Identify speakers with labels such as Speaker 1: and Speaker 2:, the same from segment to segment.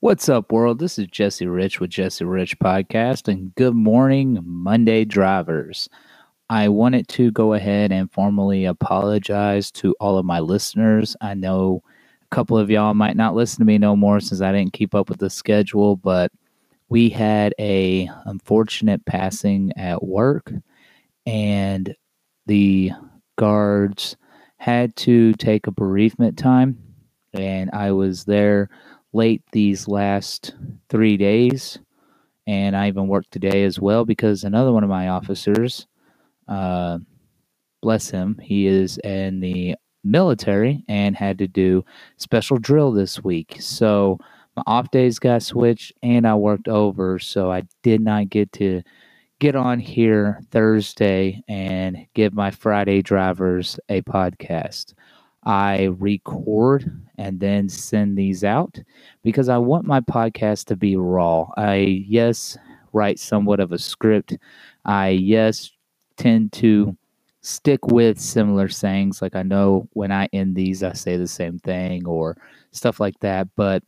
Speaker 1: What's up, world? This is Jesse Rich with Jesse Rich Podcast, and good morning, Monday drivers. I wanted to go ahead and formally apologize to all of my listeners. I know a couple of y'all might not listen to me no more since I didn't keep up with the schedule, but we had a unfortunate passing at work, and the guards had to take a bereavement time, and I was there late these last 3 days, and I even worked today as well because another one of my officers, uh, bless him, he is in the military and had to do special drill this week. So my off days got switched and I worked over, so I did not get to get on here Thursday and give my Friday drivers a podcast. I record and then send these out because I want my podcast to be raw. Yes, write somewhat of a script. Yes, tend to stick with similar sayings. Like I know when I end these, I say the same thing or stuff like that. But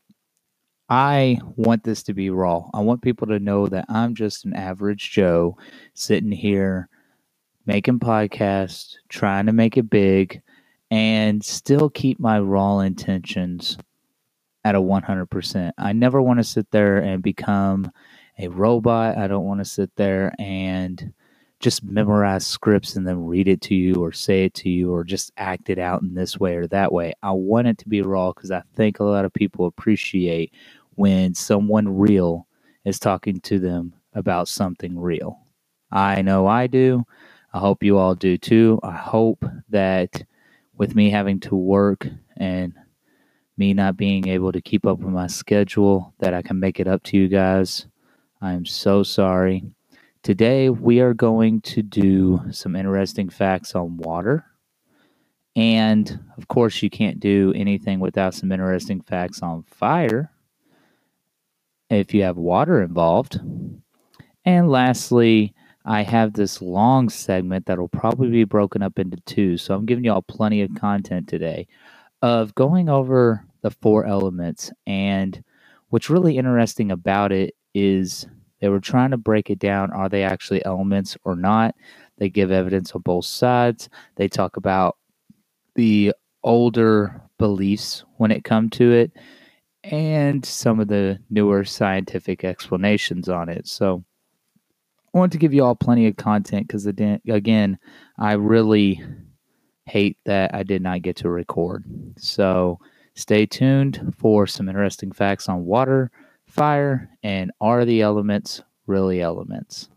Speaker 1: I want this to be raw. I want people to know that I'm just an average Joe sitting here making podcasts, trying to make it big, and still keep my raw intentions at a 100%. I never want to sit there and become a robot. I don't want to sit there and just memorize scripts and then read it to you or say it to you or just act it out in this way or that way. I want it to be raw because I think a lot of people appreciate when someone real is talking to them about something real. I know I do. I hope you all do too. I hope that with me having to work and me not being able to keep up with my schedule, that I can make it up to you guys. I'm so sorry. Today, we are going to do some interesting facts on water. And of course, you can't do anything without some interesting facts on fire if you have water involved. And lastly, I have this long segment that will probably be broken up into two. So I'm giving you all plenty of content today of going over the four elements. And what's really interesting about it is they were trying to break it down. Are they actually elements or not? They give evidence on both sides. They talk about the older beliefs when it comes to it and some of the newer scientific explanations on it. So I want to give you all plenty of content because, again, I really hate that I did not get to record. So stay tuned for some interesting facts on water, fire, and are the elements really elements?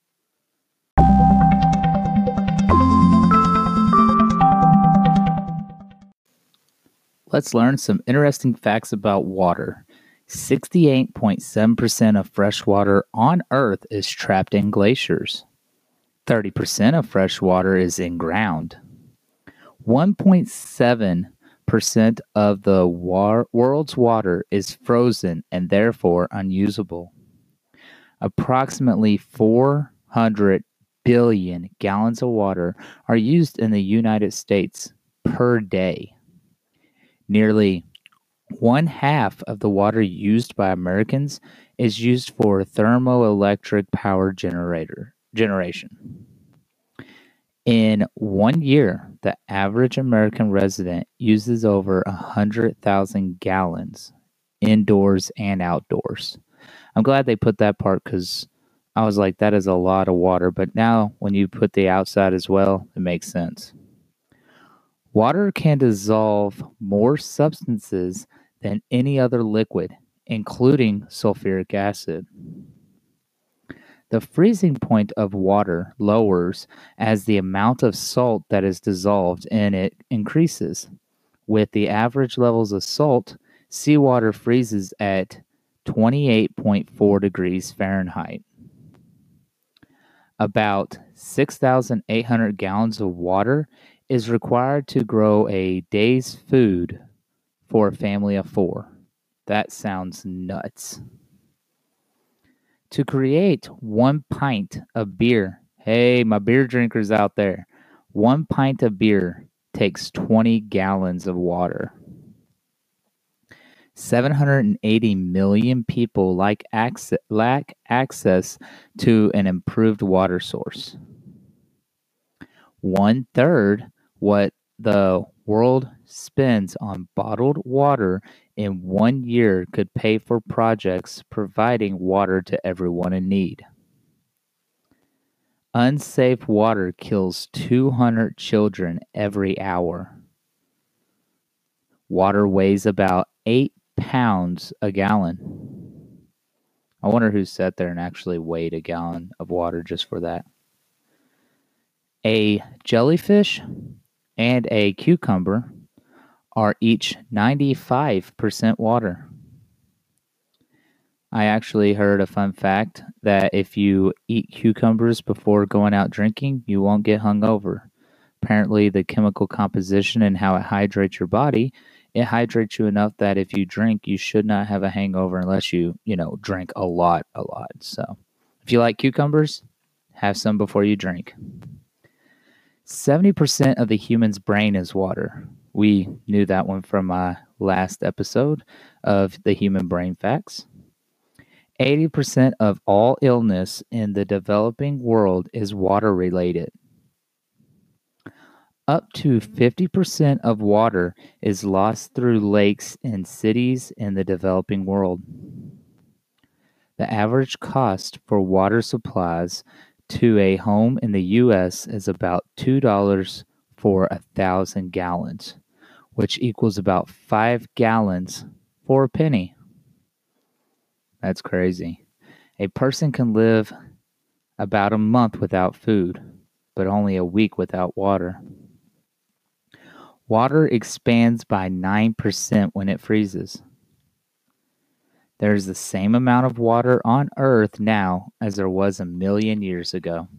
Speaker 1: Let's learn some interesting facts about water. 68.7% of fresh water on Earth is trapped in glaciers. 30% of fresh water is in ground. 1.7% of the world's water is frozen and therefore unusable. Approximately 400 billion gallons of water are used in the United States per day. Nearly one half of the water used by Americans is used for thermoelectric power generation. In 1 year, the average American resident uses over 100,000 gallons indoors and outdoors. I'm glad they put that part because I was like, that is a lot of water. But now when you put the outside as well, it makes sense. Water can dissolve more substances than any other liquid, including sulfuric acid. The freezing point of water lowers as the amount of salt that is dissolved in it increases. With the average levels of salt, seawater freezes at 28.4 degrees Fahrenheit. About 6,800 gallons of water is required to grow a day's food for a family of 4. That sounds nuts. To create 1 pint of beer, hey, my beer drinkers out there, 1 pint of beer takes 20 gallons of water. 780 million people lack access to an improved water source. 1/3 what the world spends on bottled water in 1 year could pay for projects providing water to everyone in need. Unsafe water kills 200 children every hour. Water weighs about 8 pounds a gallon. I wonder who sat there and actually weighed a gallon of water just for that. A jellyfish and a cucumber are each 95% water. I actually heard a fun fact that if you eat cucumbers before going out drinking, you won't get hungover. Apparently, the chemical composition and how it hydrates your body, it hydrates you enough that if you drink, you should not have a hangover unless you drink a lot. So, if you like cucumbers, have some before you drink. 70% of the human's brain is water. We knew that one from my last episode of the Human Brain Facts. 80% of all illness in the developing world is water related. Up to 50% of water is lost through lakes in cities in the developing world. The average cost for water supplies to a home in the U.S. is about $2 for 1,000 gallons, which equals about 5 gallons for a penny. That's crazy. A person can live about a month without food, but only a week without water. Water expands by 9% when it freezes. There is the same amount of water on Earth now as there was 1,000,000 years ago.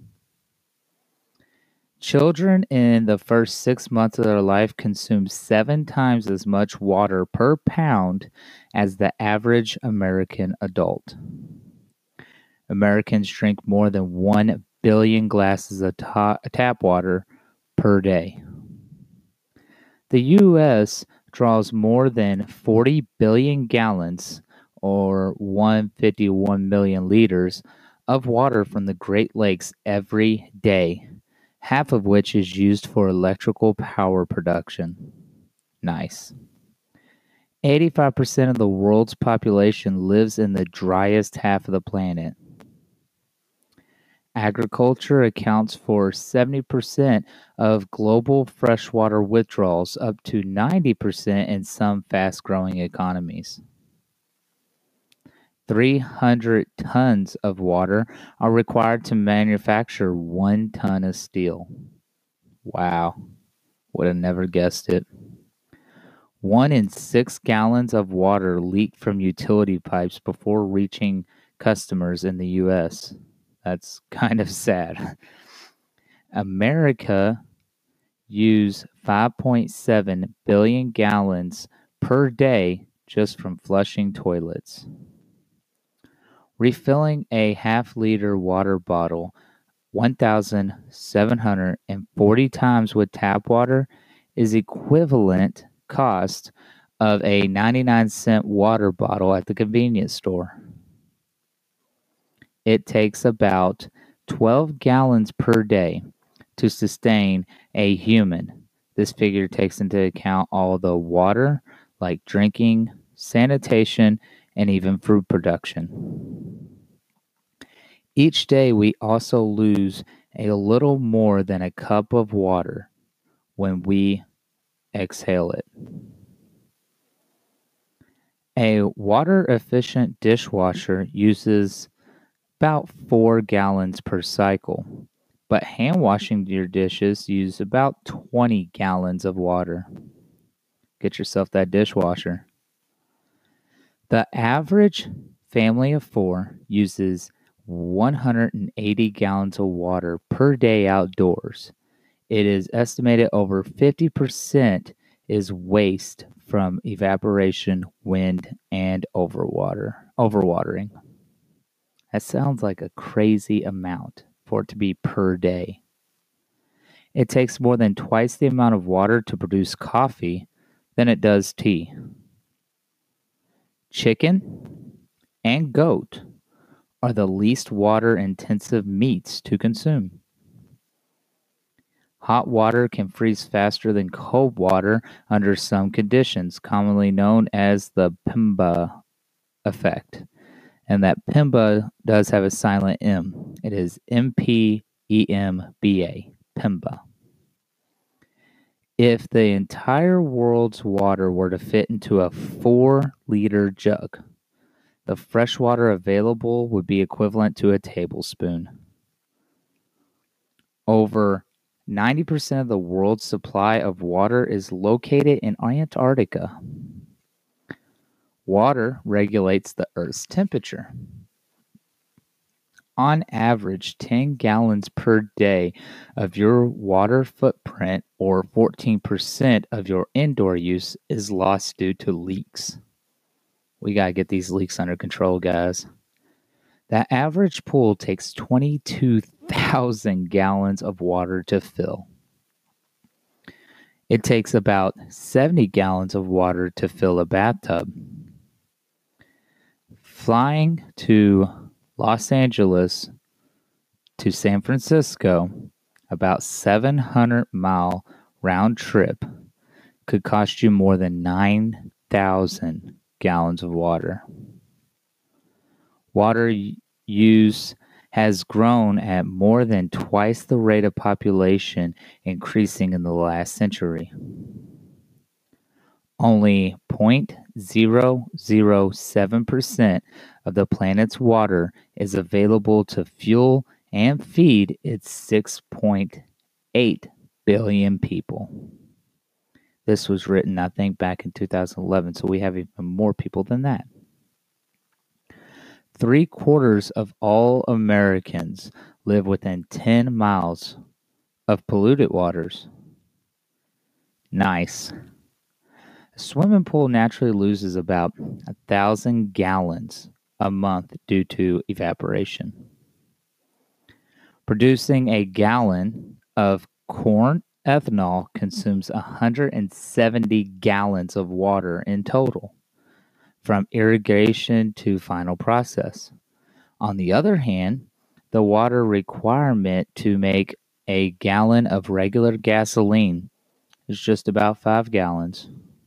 Speaker 1: Children in the first 6 months of their life consume 7 times as much water per pound as the average American adult. Americans drink more than 1 billion glasses of tap water per day. The U.S. draws more than 40 billion gallons, or 151 million liters, of water from the Great Lakes every day, half of which is used for electrical power production. Nice. 85% of the world's population lives in the driest half of the planet. Agriculture accounts for 70% of global freshwater withdrawals, up to 90% in some fast-growing economies. 300 tons of water are required to manufacture 1 ton of steel. Wow, would have never guessed it. 1 in 6 gallons of water leak from utility pipes before reaching customers in the U.S. That's kind of sad. America uses 5.7 billion gallons per day just from flushing toilets. Refilling a half-liter water bottle 1,740 times with tap water is equivalent cost of a 99-cent water bottle at the convenience store. It takes about 12 gallons per day to sustain a human. This figure takes into account all the water, like drinking, sanitation, and even food production. Each day, we also lose a little more than a cup of water when we exhale it. A water-efficient dishwasher uses about 4 gallons per cycle, but hand washing your dishes use about 20 gallons of water. Get yourself that dishwasher. The average family of 4 uses 180 gallons of water per day outdoors. It is estimated over 50% is waste from evaporation, wind, and overwatering. That sounds like a crazy amount for it to be per day. It takes more than twice the amount of water to produce coffee than it does tea. Chicken and goat are the least water-intensive meats to consume. Hot water can freeze faster than cold water under some conditions, commonly known as the Pemba effect. And that Pemba does have a silent M. It is Mpemba, Pemba. If the entire world's water were to fit into a 4-liter jug, the fresh water available would be equivalent to a tablespoon. Over 90% of the world's supply of water is located in Antarctica. Water regulates the Earth's temperature. On average, 10 gallons per day of your water footprint, or 14% of your indoor use, is lost due to leaks. We got to get these leaks under control, guys. That average pool takes 22,000 gallons of water to fill. It takes about 70 gallons of water to fill a bathtub. Flying to Los Angeles to San Francisco, about 700-mile round trip, could cost you more than 9,000 gallons of water. Water use has grown at more than twice the rate of population increasing in the last century. Only 0.007% of the planet's water is available to fuel and feed its 6.8 billion people. This was written, I think, back in 2011, so we have even more people than that. 3/4 of all Americans live within 10 miles of polluted waters. Nice. A swimming pool naturally loses about 1,000 gallons a month due to evaporation. Producing a gallon of corn ethanol consumes 170 gallons of water in total, from irrigation to final process. On the other hand, the water requirement to make a gallon of regular gasoline is just about 5 gallons.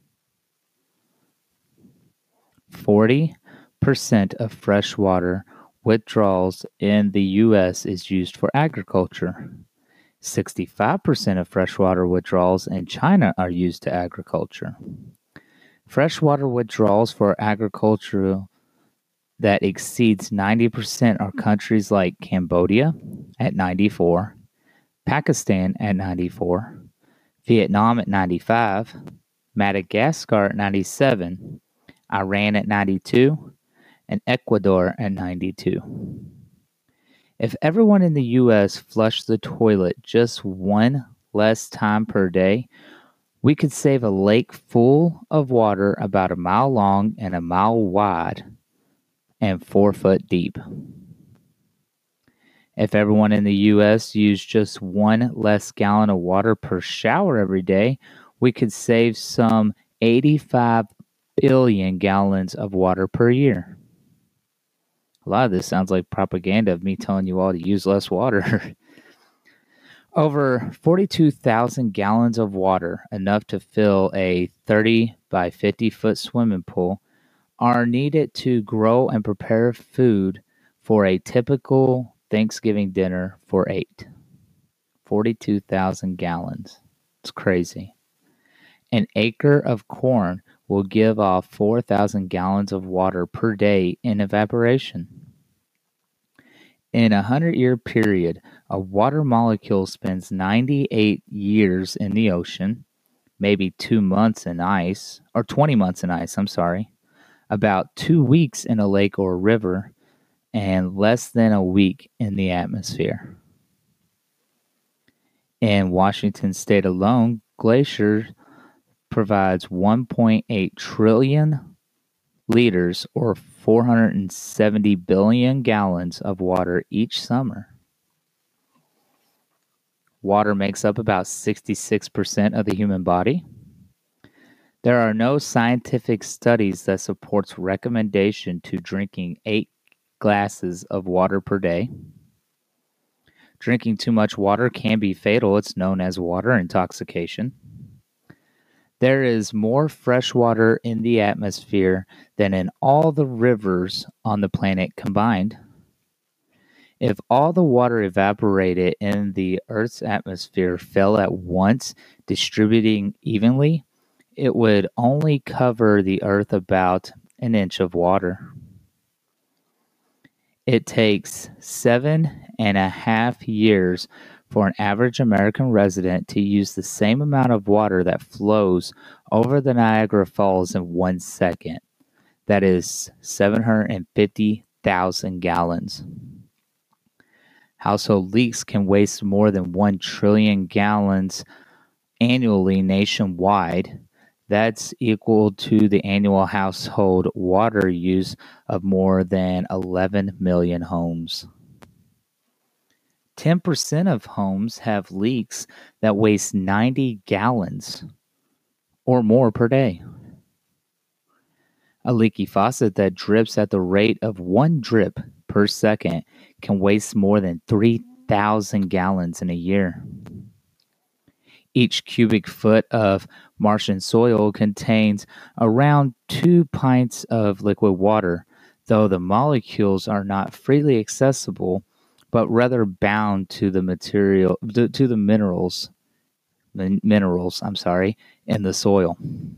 Speaker 1: 40% of freshwater withdrawals in the U.S. is used for agriculture. 65% of freshwater withdrawals in China are used to agriculture. Freshwater withdrawals for agriculture that exceeds 90% are countries like Cambodia at 94%, Pakistan at 94%, Vietnam at 95%, Madagascar at 97%, Iran at 92%, and Ecuador at 92%. If everyone in the U.S. flushed the toilet just one less time per day, we could save a lake full of water about a mile long and a mile wide and 4 foot deep. If everyone in the U.S. used just one less gallon of water per shower every day, we could save some 85 billion gallons of water per year. A lot of this sounds like propaganda of me telling you all to use less water. Over 42,000 gallons of water, enough to fill a 30 by 50 foot swimming pool, are needed to grow and prepare food for a typical Thanksgiving dinner for 8. 42,000 gallons. It's crazy. An acre of corn will give off 4,000 gallons of water per day in evaporation. In a 100-year period, a water molecule spends 98 years in the ocean, maybe 2 months in ice, or 20 months in ice, about 2 weeks in a lake or a river, and less than a week in the atmosphere. In Washington state alone, glacier provides 1.8 trillion liters or 470 billion gallons of water each summer. Water makes up about 66% of the human body. There are no scientific studies that supports recommendation to drinking 8 glasses of water per day. Drinking too much water can be fatal. It's known as water intoxication. There is more fresh water in the atmosphere than in all the rivers on the planet combined. If all the water evaporated in the Earth's atmosphere fell at once, distributing evenly, it would only cover the Earth about an inch of water. It takes 7.5 years for an average American resident to use the same amount of water that flows over the Niagara Falls in 1 second. That is 750,000 gallons. Household leaks can waste more than 1 trillion gallons annually nationwide. That's equal to the annual household water use of more than 11 million homes. 10% of homes have leaks that waste 90 gallons or more per day. A leaky faucet that drips at the rate of 1 drip per second can waste more than 3,000 gallons in a year. Each cubic foot of Martian soil contains around 2 pints of liquid water, though the molecules are not freely accessible, but rather bound to the minerals in the soil.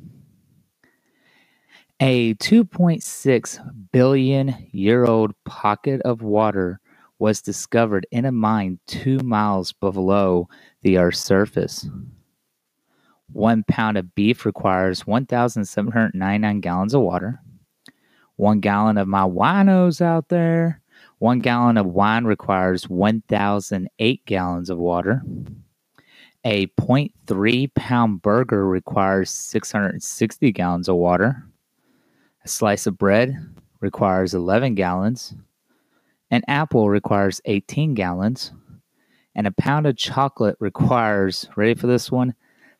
Speaker 1: A 2.6 billion year old pocket of water was discovered in a mine 2 miles below the Earth's surface. 1 pound of beef requires 1,799 gallons of water. 1 gallon of my winos out there. 1 gallon of wine requires 1,008 gallons of water. A 0.3 pound burger requires 660 gallons of water. A slice of bread requires 11 gallons. An apple requires 18 gallons. And a pound of chocolate requires, ready for this one,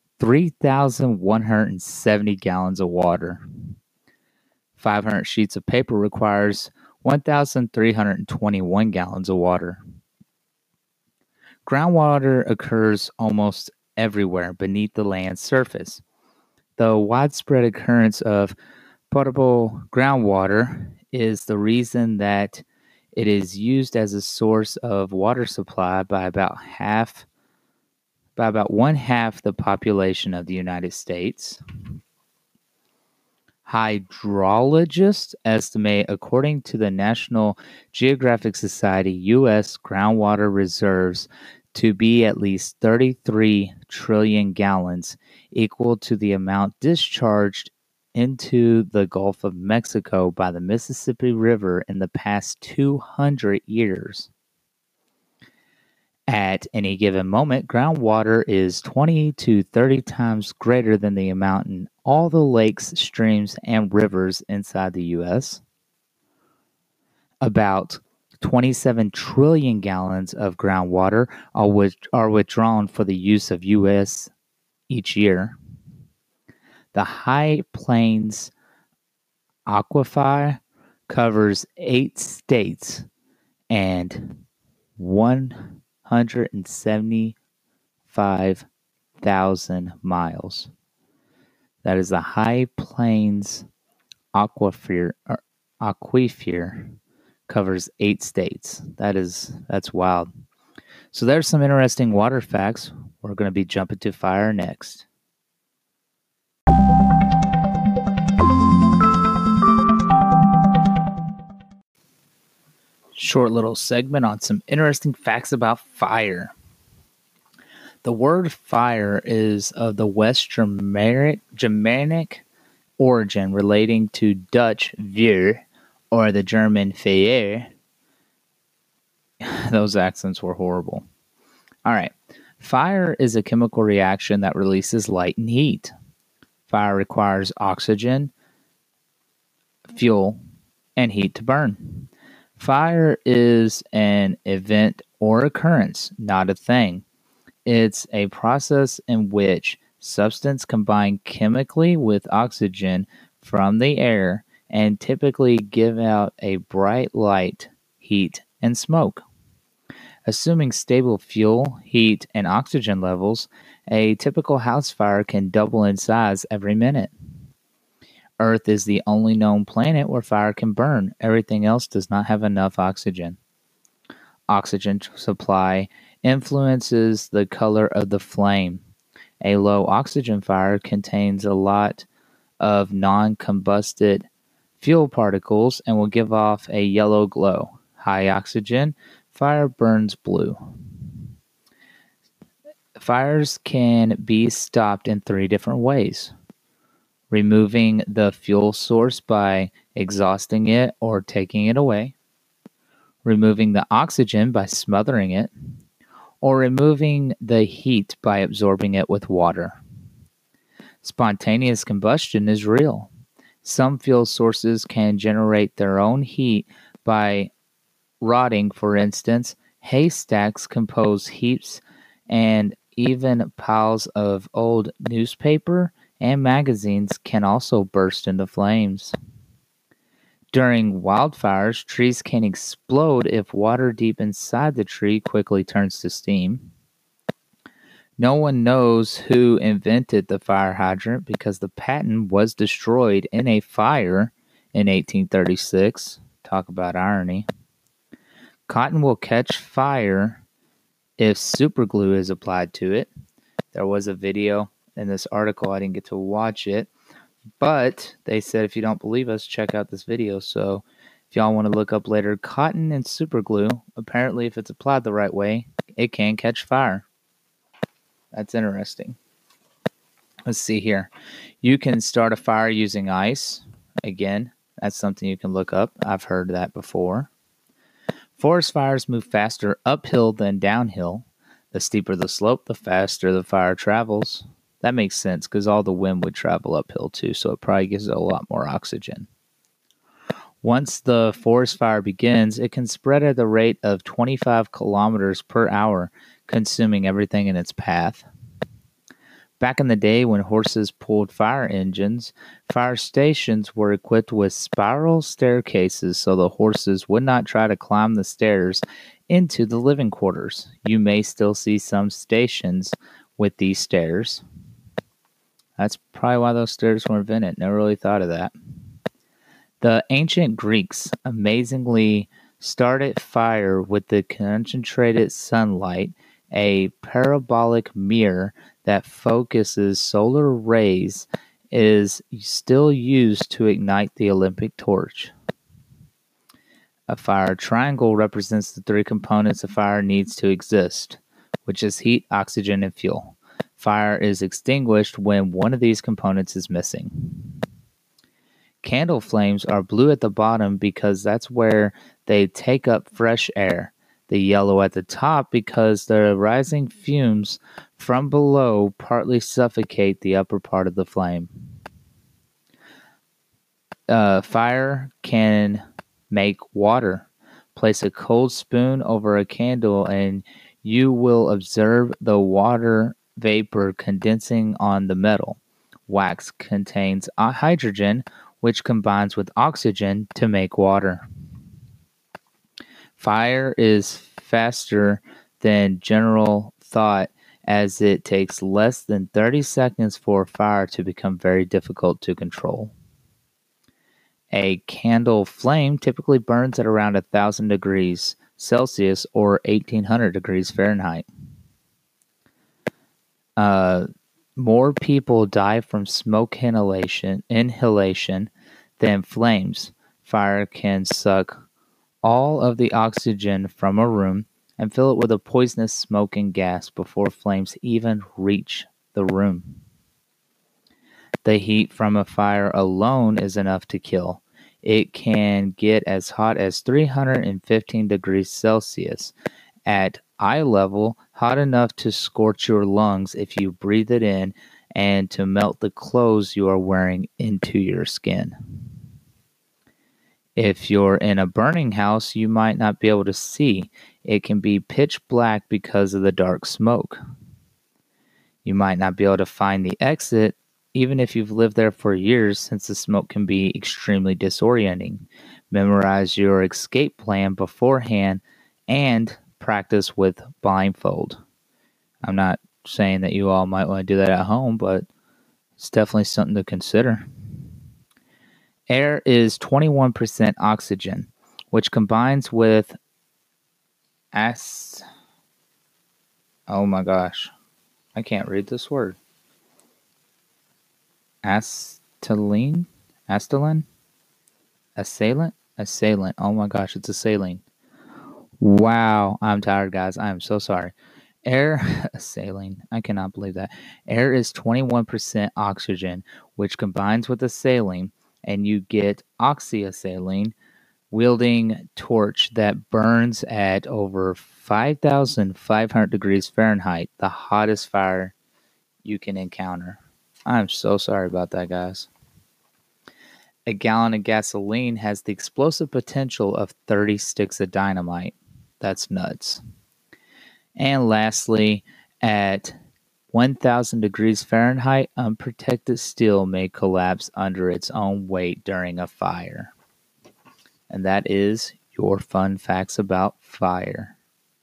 Speaker 1: 3,170 gallons of water. 500 sheets of paper requires 1,321 gallons of water. Groundwater occurs almost everywhere beneath the land's surface. The widespread occurrence of potable groundwater is the reason that it is used as a source of water supply by about one half the population of the United States. Hydrologists estimate, according to the National Geographic Society, U.S. groundwater reserves to be at least 33 trillion gallons, equal to the amount discharged into the Gulf of Mexico by the Mississippi River in the past 200 years. At any given moment, groundwater is 20 to 30 times greater than the amount in all the lakes, streams, and rivers inside the U.S. About 27 trillion gallons of groundwater are withdrawn for the use of U.S. each year. The High Plains Aquifer covers 8 states and 175,000 miles. That is the High Plains Aquifer covers 8 states. That's wild. So there's some interesting water facts. We're going to be jumping to fire next. Short little segment on some interesting facts about fire. The word fire is of the West Germanic origin, relating to Dutch vuur or the German Feuer. Those accents were horrible. All right. Fire is a chemical reaction that releases light and heat. Fire requires oxygen, fuel, and heat to burn. Fire is an event or occurrence, not a thing. It's a process in which substance combine chemically with oxygen from the air and typically give out a bright light, heat, and smoke. Assuming stable fuel, heat, and oxygen levels, a typical house fire can double in size every minute. Earth is the only known planet where fire can burn. Everything else does not have enough oxygen. Oxygen supply influences the color of the flame. A low oxygen fire contains a lot of non-combusted fuel particles and will give off a yellow glow. High oxygen fire burns blue. Fires can be stopped in 3 different ways: removing the fuel source by exhausting it or taking it away, removing the oxygen by smothering it, or removing the heat by absorbing it with water. Spontaneous combustion is real. Some fuel sources can generate their own heat by rotting. For instance, haystacks compose heaps, and even piles of old newspaper and magazines can also burst into flames. During wildfires, trees can explode if water deep inside the tree quickly turns to steam. No one knows who invented the fire hydrant because the patent was destroyed in a fire in 1836. Talk about irony. Cotton will catch fire if superglue is applied to it. There was a video in this article. I didn't get to watch it, but they said if you don't believe us, check out this video. So if y'all want to look up later, cotton and superglue, apparently if it's applied the right way, it can catch fire. That's interesting. Let's see here. You can start a fire using ice. Again, that's something you can look up. I've heard that before. Forest fires move faster uphill than downhill. The steeper the slope, the faster the fire travels. That makes sense because all the wind would travel uphill too, so it probably gives it a lot more oxygen. Once the forest fire begins, it can spread at the rate of 25 kilometers per hour, consuming everything in its path. Back in the day when horses pulled fire engines, fire stations were equipped with spiral staircases so the horses would not try to climb the stairs into the living quarters. You may still see some stations with these stairs. That's probably why those stairs were invented. Never really thought of that. The ancient Greeks amazingly started fire with the concentrated sunlight, a parabolic mirror that focuses solar rays is still used to ignite the Olympic torch. A fire triangle represents the 3 components a fire needs to exist, which is heat, oxygen, and fuel. Fire is extinguished when one of these components is missing. Candle flames are blue at the bottom because that's where they take up fresh air. The yellow at the top because the rising fumes from below partly suffocate the upper part of the flame. Fire can make water. Place a cold spoon over a candle and you will observe the water vapor condensing on the metal. Wax contains hydrogen, which combines with oxygen to make water. Fire is faster than general thought as it takes less than 30 seconds for a fire to become very difficult to control. A candle flame typically burns at around 1,000 degrees Celsius or 1,800 degrees Fahrenheit. More people die from smoke inhalation than flames. Fire can suck all of the oxygen from a room and fill it with a poisonous smoking gas before flames even reach the room. The heat from a fire alone is enough to kill. It can get as hot as 315 degrees Celsius. At eye level, hot enough to scorch your lungs if you breathe it in and to melt the clothes you are wearing into your skin. If you're in a burning house, you might not be able to see. It can be pitch black because of the dark smoke. You might not be able to find the exit, even if you've lived there for years, since the smoke can be extremely disorienting. Memorize your escape plan beforehand and practice with blindfold. I'm not saying that you all might want to do that at home, but it's definitely something to consider. Air is 21% oxygen, which combines with oh my gosh, I can't read this word. Acetylene? Assailant. Oh my gosh, it's assailant. Wow, I'm tired, guys. I am so sorry. Air, acetylene. I cannot believe that. Air is 21% oxygen, which combines with acetylene, and you get oxyacetylene, wielding torch that burns at over 5,500 degrees Fahrenheit, the hottest fire you can encounter. I'm so sorry about that, guys. A gallon of gasoline has the explosive potential of 30 sticks of dynamite. That's nuts. And lastly, at 1,000 degrees Fahrenheit, unprotected steel may collapse under its own weight during a fire. And that is your fun facts about fire.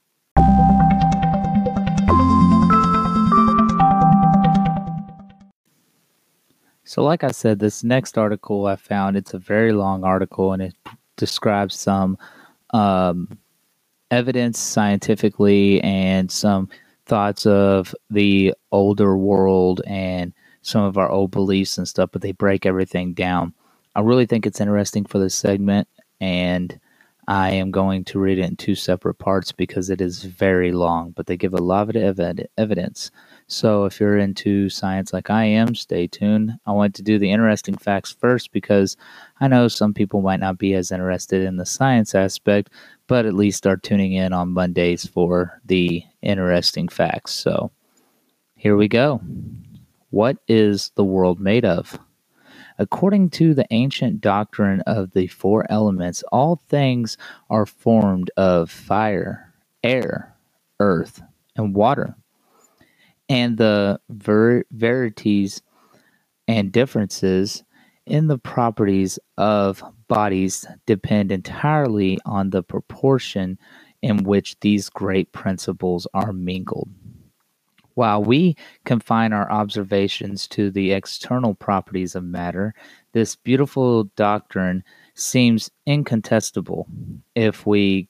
Speaker 1: So like I said, this next article I found, it's a very long article, and it describes some evidence scientifically and some thoughts of the older world and some of our old beliefs and stuff, but they break everything down. I really think it's interesting for this segment, and I am going to read it in two separate parts because it is very long, but they give a lot of evidence. So if you're into science like I am, stay tuned. I want to do the interesting facts first because I know some people might not be as interested in the science aspect, but at least are tuning in on Mondays for the interesting facts. So here we go. What is the world made of? According to the ancient doctrine of the four elements, all things are formed of fire, air, earth, and water. And the varieties and differences in the properties of bodies depend entirely on the proportion in which these great principles are mingled. While we confine our observations to the external properties of matter, this beautiful doctrine seems incontestable. If we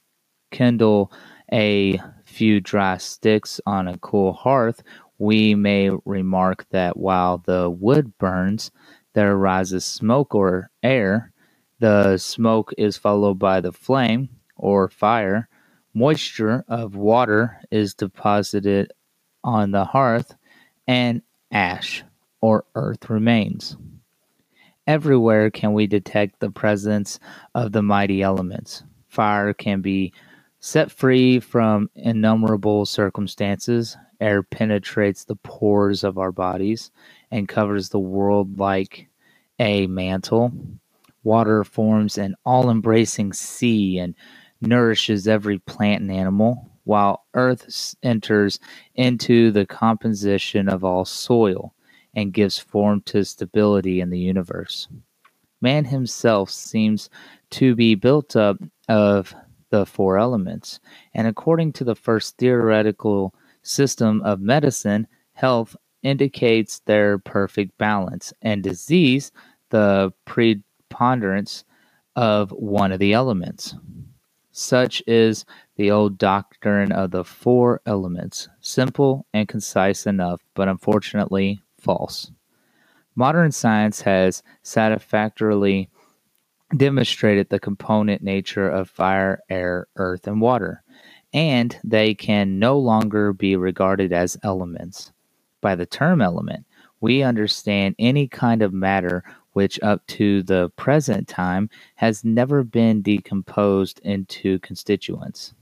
Speaker 1: kindle a few dry sticks on a cool hearth, we may remark that while the wood burns, there arises smoke or air. The smoke is followed by the flame or fire. Moisture of water is deposited on the hearth, and ash or earth remains. Everywhere can we detect the presence of the mighty elements. Fire can be set free from innumerable circumstances. Air penetrates the pores of our bodies and covers the world like a mantle. Water forms an all-embracing sea and nourishes every plant and animal, while earth enters into the composition of all soil and gives form to stability in the universe. Man himself seems to be built up of the four elements, and according to the first theoretical system of medicine, health indicates their perfect balance, and disease the preponderance of one of the elements. Such is the old doctrine of the four elements, simple and concise enough, but unfortunately false. Modern science has satisfactorily demonstrated the component nature of fire, air, earth, and water, and they can no longer be regarded as elements. By the term element, we understand any kind of matter which up to the present time has never been decomposed into constituents,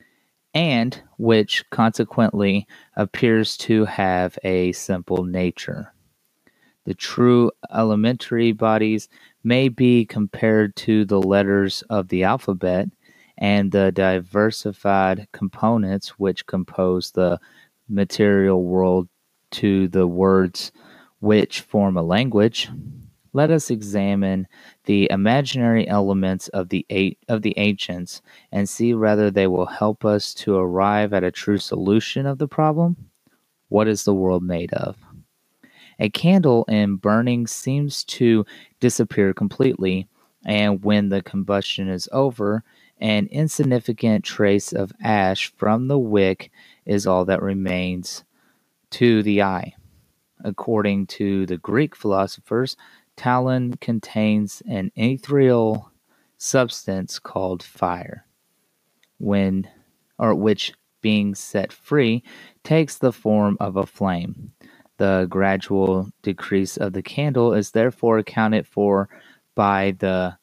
Speaker 1: and which consequently appears to have a simple nature. The true elementary bodies may be compared to the letters of the alphabet, and the diversified components which compose the material world to the words which form a language, let us examine the imaginary elements of the ancients and see whether they will help us to arrive at a true solution of the problem. What is the world made of? A candle in burning seems to disappear completely, and when the combustion is over, an insignificant trace of ash from the wick is all that remains to the eye. According to the Greek philosophers, talon contains an ethereal substance called fire, when or which being set free takes the form of a flame. The gradual decrease of the candle is therefore accounted for by the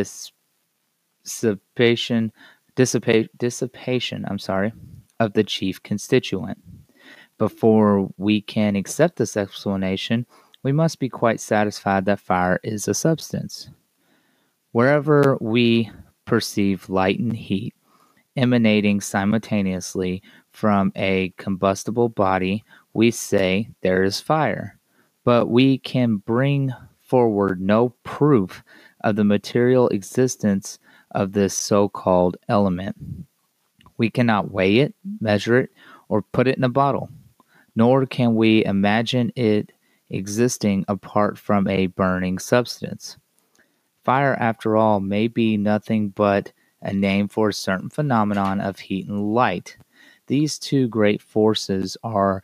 Speaker 1: dissipation dissipation, of the chief constituent. Before we can accept this explanation, we must be quite satisfied that fire is a substance. Wherever we perceive light and heat emanating simultaneously from a combustible body, we say there is fire. But we can bring forward no proof of the material existence of this so called element. We cannot weigh it, measure it, or put it in a bottle, nor can we imagine it existing apart from a burning substance. Fire, after all, may be nothing but a name for a certain phenomenon of heat and light. These two great forces are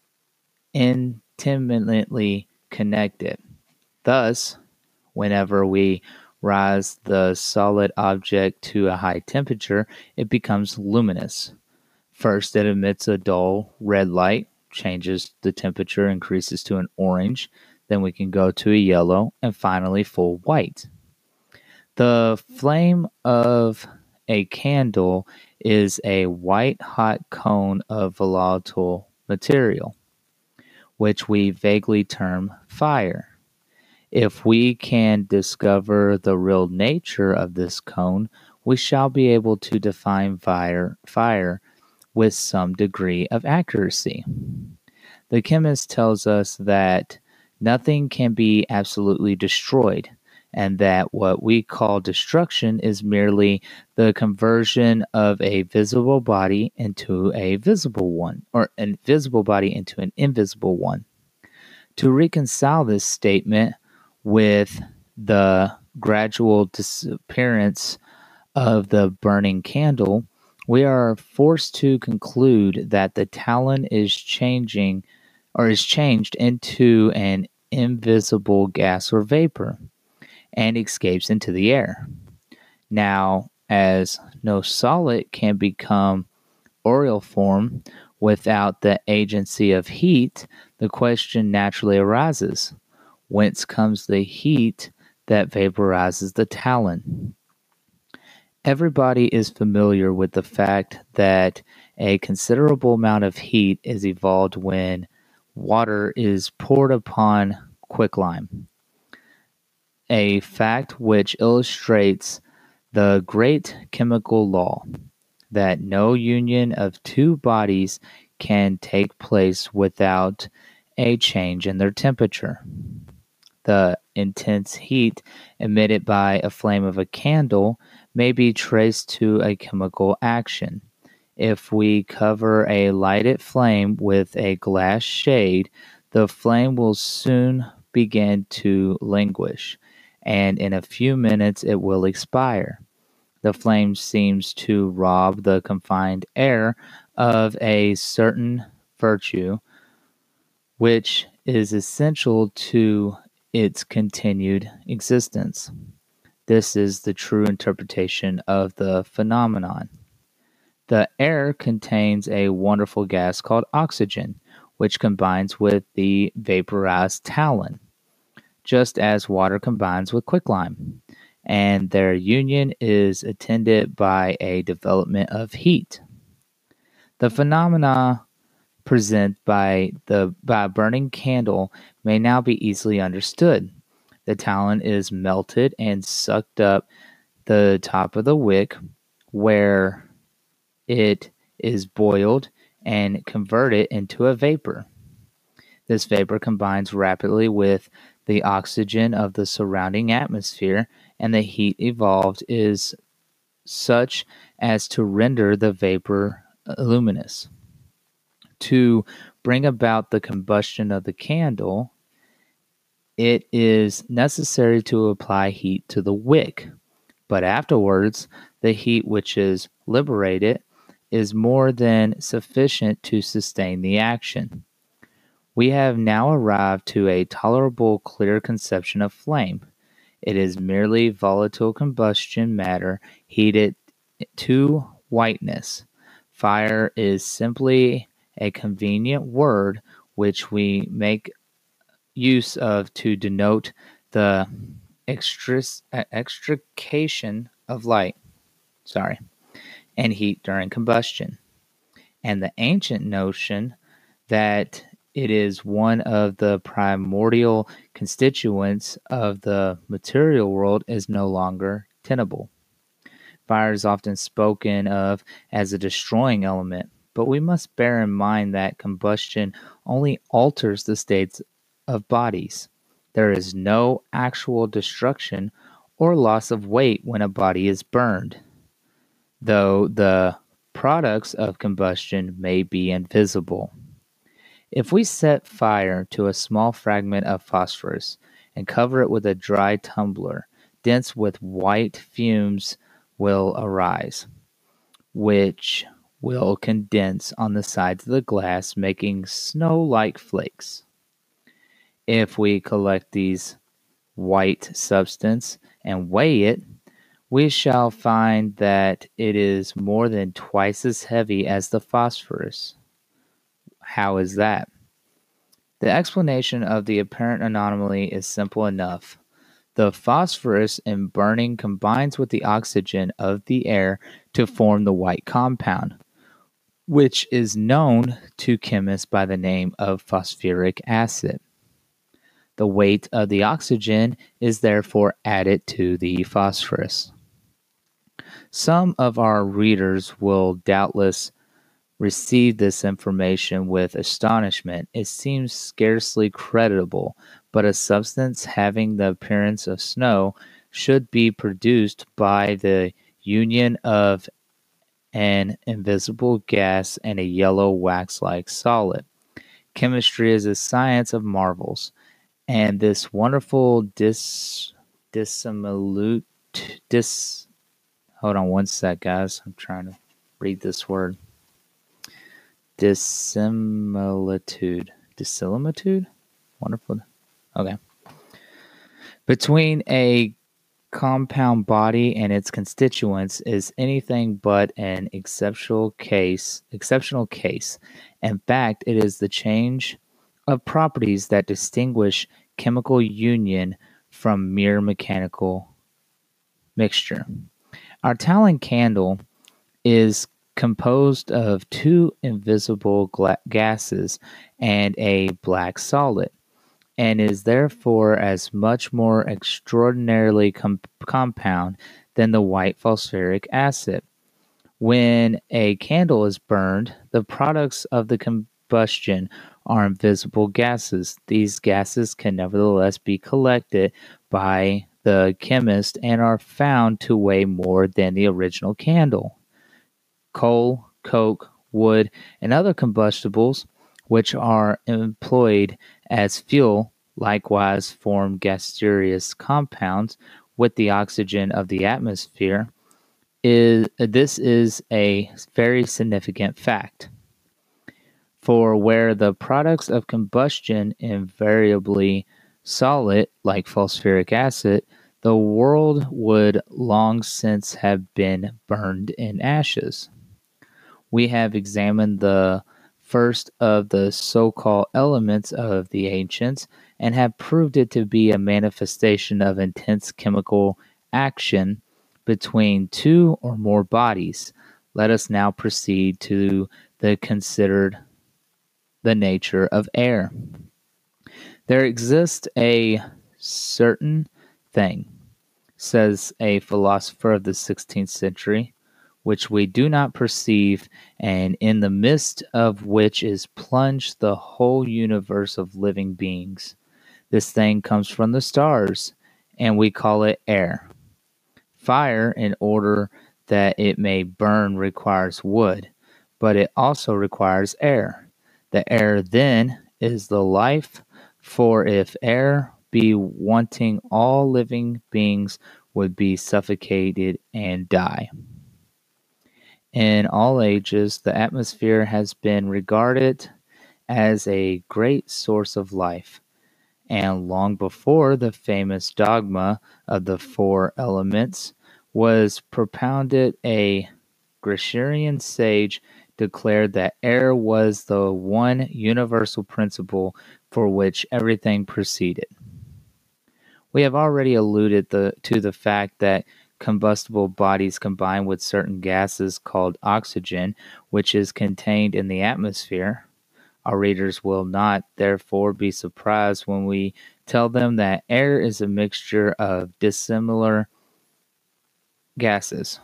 Speaker 1: intimately connected. Thus, whenever we rise the solid object to a high temperature, it becomes luminous. First, it emits a dull red light, changes the temperature, increases to an orange, then we can go to a yellow, and finally full white. The flame of a candle is a white hot cone of volatile material, which we vaguely term fire. If we can discover the real nature of this cone, we shall be able to define fire with some degree of accuracy. The chemist tells us that nothing can be absolutely destroyed, and that what we call destruction is merely the conversion of a visible body into a visible one, or an invisible body into an invisible one. To reconcile this statement with the gradual disappearance of the burning candle, we are forced to conclude that the talon is changing or is changed into an invisible gas or vapor and escapes into the air. Now, as no solid can become aeriform without the agency of heat, the question naturally arises: whence comes the heat that vaporizes the talon? Everybody is familiar with the fact that a considerable amount of heat is evolved when water is poured upon quicklime, a fact which illustrates the great chemical law that no union of two bodies can take place without a change in their temperature. The intense heat emitted by a flame of a candle may be traced to a chemical action. If we cover a lighted flame with a glass shade, the flame will soon begin to languish, and in a few minutes it will expire. The flame seems to rob the confined air of a certain virtue which is essential to its continued existence. This is the true interpretation of the phenomenon. The air contains a wonderful gas called oxygen, which combines with the vaporized talon, just as water combines with quicklime, and their union is attended by a development of heat. The phenomena present by a burning candle may now be easily understood. The talon is melted and sucked up the top of the wick, where it is boiled and converted into a vapor. This vapor combines rapidly with the oxygen of the surrounding atmosphere, and the heat evolved is such as to render the vapor luminous. To bring about the combustion of the candle, it is necessary to apply heat to the wick, but afterwards, the heat which is liberated is more than sufficient to sustain the action. We have now arrived to a tolerable clear conception of flame. It is merely volatile combustion matter heated to whiteness. Fire is simply a convenient word which we make use of to denote the extrication of light, and heat during combustion. And the ancient notion that it is one of the primordial constituents of the material world is no longer tenable. Fire is often spoken of as a destroying element, but we must bear in mind that combustion only alters the states of bodies. There is no actual destruction or loss of weight when a body is burned, though the products of combustion may be invisible. If we set fire to a small fragment of phosphorus and cover it with a dry tumbler, dense with white fumes will arise, which will condense on the sides of the glass, making snow-like flakes. If we collect these white substance and weigh it, we shall find that it is more than twice as heavy as the phosphorus. How is that? The explanation of the apparent anomaly is simple enough. The phosphorus in burning combines with the oxygen of the air to form the white compound, which is known to chemists by the name of phosphoric acid. The weight of the oxygen is therefore added to the phosphorus. Some of our readers will doubtless receive this information with astonishment. It seems scarcely credible, but a substance having the appearance of snow should be produced by the union of an invisible gas and a yellow wax-like solid. Chemistry is a science of marvels, and this wonderful hold on one sec, guys. I'm trying to read this word. Dissimilitude. Dissimilitude? Wonderful. Okay. Between a compound body and its constituents is anything but an exceptional case. In fact, it is the change of properties that distinguish chemical union from mere mechanical mixture. Our talent candle is composed of two invisible gases and a black solid, and is therefore as much more extraordinarily compound than the white phosphoric acid. When a candle is burned, the products of the combustion are invisible gases. These gases can nevertheless be collected by the chemist and are found to weigh more than the original candle. Coal, coke, wood, and other combustibles which are employed as fuel likewise form gaseous compounds with the oxygen of the atmosphere. This is a very significant fact. For where the products of combustion invariably solid, like phosphoric acid, the world would long since have been burned in ashes. We have examined the first of the so-called elements of the ancients and have proved it to be a manifestation of intense chemical action between two or more bodies. Let us now proceed to consider the nature of air. There exists a certain thing, says a philosopher of the 16th century, which we do not perceive, and in the midst of which is plunged the whole universe of living beings. This thing comes from the stars, and we call it air. Fire, in order that it may burn, requires wood, but it also requires air. The air, then, is the life, for if air be wanting, all living beings would be suffocated and die. In all ages, the atmosphere has been regarded as a great source of life, and long before the famous dogma of the four elements was propounded, a Grecian sage declared that air was the one universal principle for which everything proceeded. We have already alluded to the fact that combustible bodies combine with certain gases called oxygen, which is contained in the atmosphere. Our readers will not, therefore, be surprised when we tell them that air is a mixture of dissimilar gases,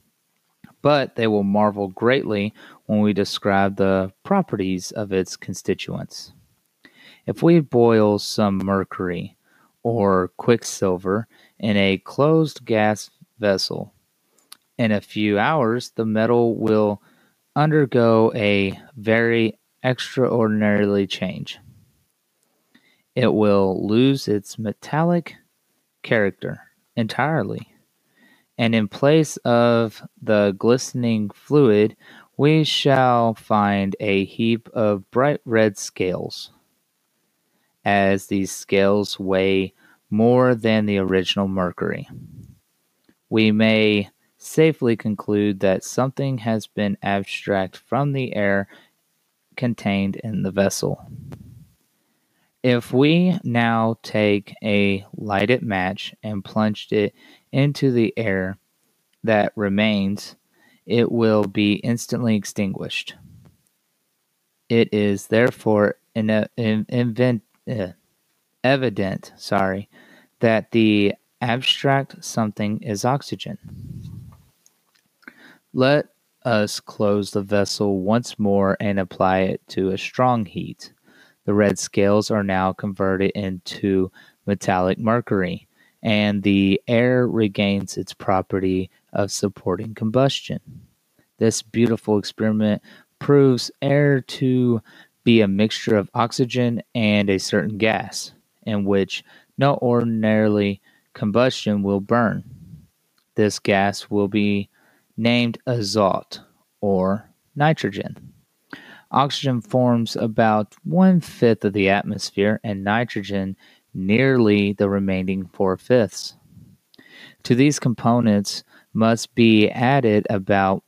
Speaker 1: but they will marvel greatly when we describe the properties of its constituents. If we boil some mercury or quicksilver in a closed gas vessel, in a few hours the metal will undergo a very extraordinarily change. It will lose its metallic character entirely, and in place of the glistening fluid, we shall find a heap of bright red scales. As these scales weigh more than the original mercury, we may safely conclude that something has been abstracted from the air contained in the vessel. If we now take a lighted match and plunged it into the air that remains, it will be instantly extinguished. It is therefore evident, that the abstract something is oxygen. Let us close the vessel once more and apply it to a strong heat. The red scales are now converted into metallic mercury, and the air regains its property of supporting combustion. This beautiful experiment proves air to be a mixture of oxygen and a certain gas, in which no ordinary combustion will burn. This gas will be named azote, or nitrogen. Oxygen forms about 1/5 of the atmosphere, and nitrogen nearly the remaining 4/5. To these components must be added about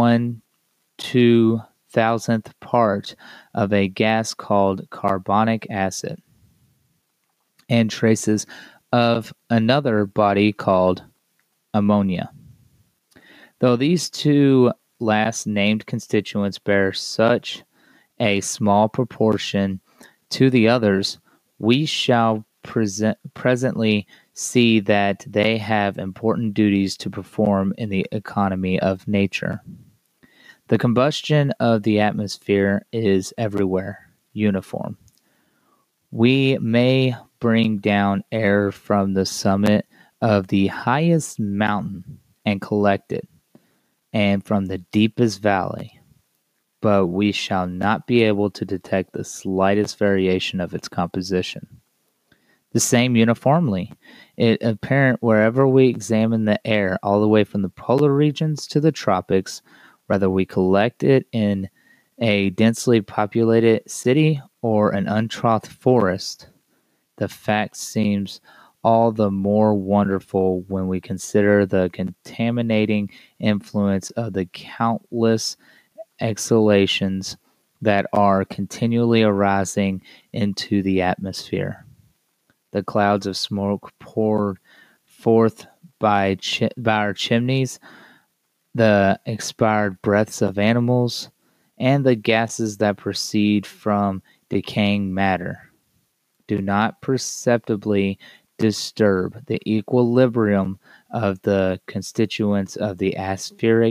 Speaker 1: 1/2000th part of a gas called carbonic acid, and traces of another body called ammonia. Though these two last named constituents bear such a small proportion to the others, we shall presently see that they have important duties to perform in the economy of nature. The combustion of the atmosphere is everywhere uniform. We may bring down air from the summit of the highest mountain and collect it, and from the deepest valley, but we shall not be able to detect the slightest variation of its composition. The same uniformly is apparent wherever we examine the air, all the way from the polar regions to the tropics, whether we collect it in a densely populated city or an untroughs forest. The fact seems all the more wonderful when we consider the contaminating influence of the countless exhalations that are continually arising into the atmosphere. The clouds of smoke poured forth by our chimneys, the expired breaths of animals, and the gases that proceed from decaying matter do not perceptibly disturb the equilibrium of the constituents of the atmospheric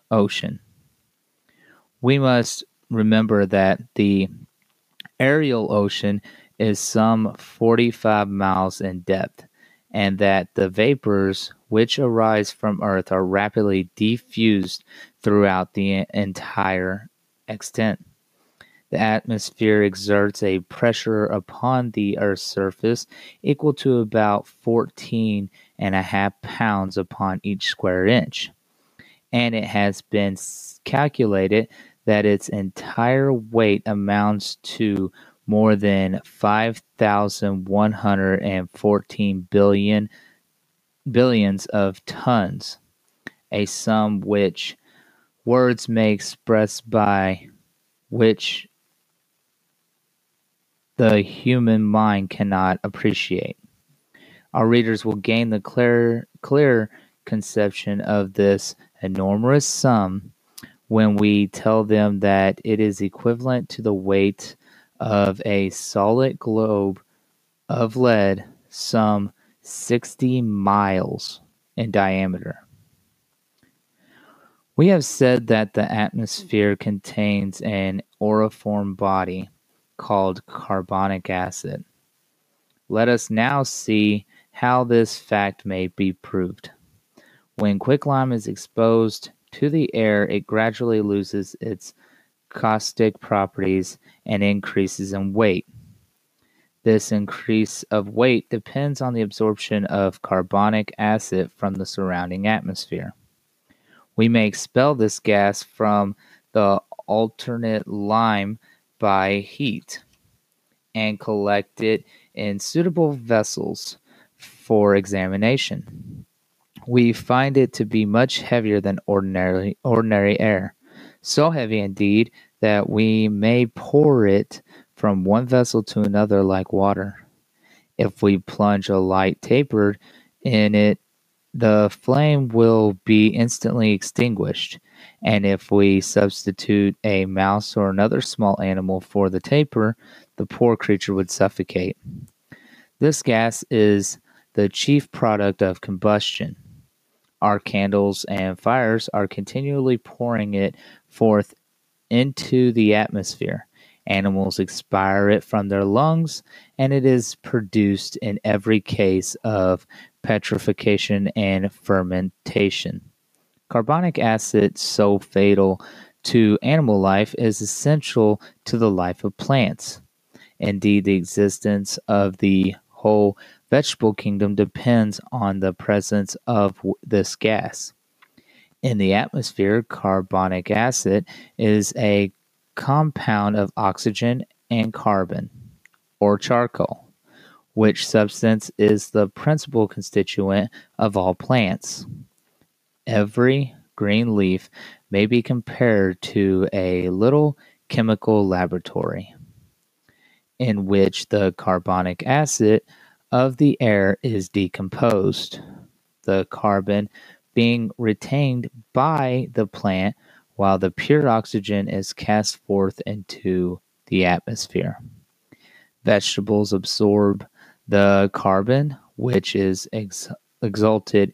Speaker 1: ocean. We must remember that the aerial ocean is some 45 miles in depth, and that the vapors which arise from Earth are rapidly diffused throughout the entire extent. The atmosphere exerts a pressure upon the Earth's surface equal to about 14.5 pounds upon each square inch, and it has been calculated that its entire weight amounts to more than 5,114 billions of tons, a sum which words may express by which the human mind cannot appreciate. Our readers will gain the clear conception of this enormous sum when we tell them that it is equivalent to the weight of a solid globe of lead, some 60 miles in diameter. We have said that the atmosphere contains an aeriform body called carbonic acid. Let us now see how this fact may be proved. When quicklime is exposed to the air, it gradually loses its caustic properties and increases in weight. This increase of weight depends on the absorption of carbonic acid from the surrounding atmosphere. We may expel this gas from the alternate lime by heat and collect it in suitable vessels for examination. We find it to be much heavier than ordinary air, so heavy indeed that we may pour it from one vessel to another like water. If we plunge a light taper in it, the flame will be instantly extinguished, and if we substitute a mouse or another small animal for the taper, the poor creature would suffocate. This gas is the chief product of combustion. Our candles and fires are continually pouring it forth into the atmosphere. Animals expire it from their lungs, and it is produced in every case of petrification and fermentation. Carbonic acid, so fatal to animal life, is essential to the life of plants. Indeed, the existence of the whole vegetable kingdom depends on the presence of this gas. In the atmosphere, carbonic acid is a compound of oxygen and carbon, or charcoal, which substance is the principal constituent of all plants. Every green leaf may be compared to a little chemical laboratory in which the carbonic acid of the air is decomposed, the carbon being retained by the plant while the pure oxygen is cast forth into the atmosphere. Vegetables absorb the carbon, which is exalted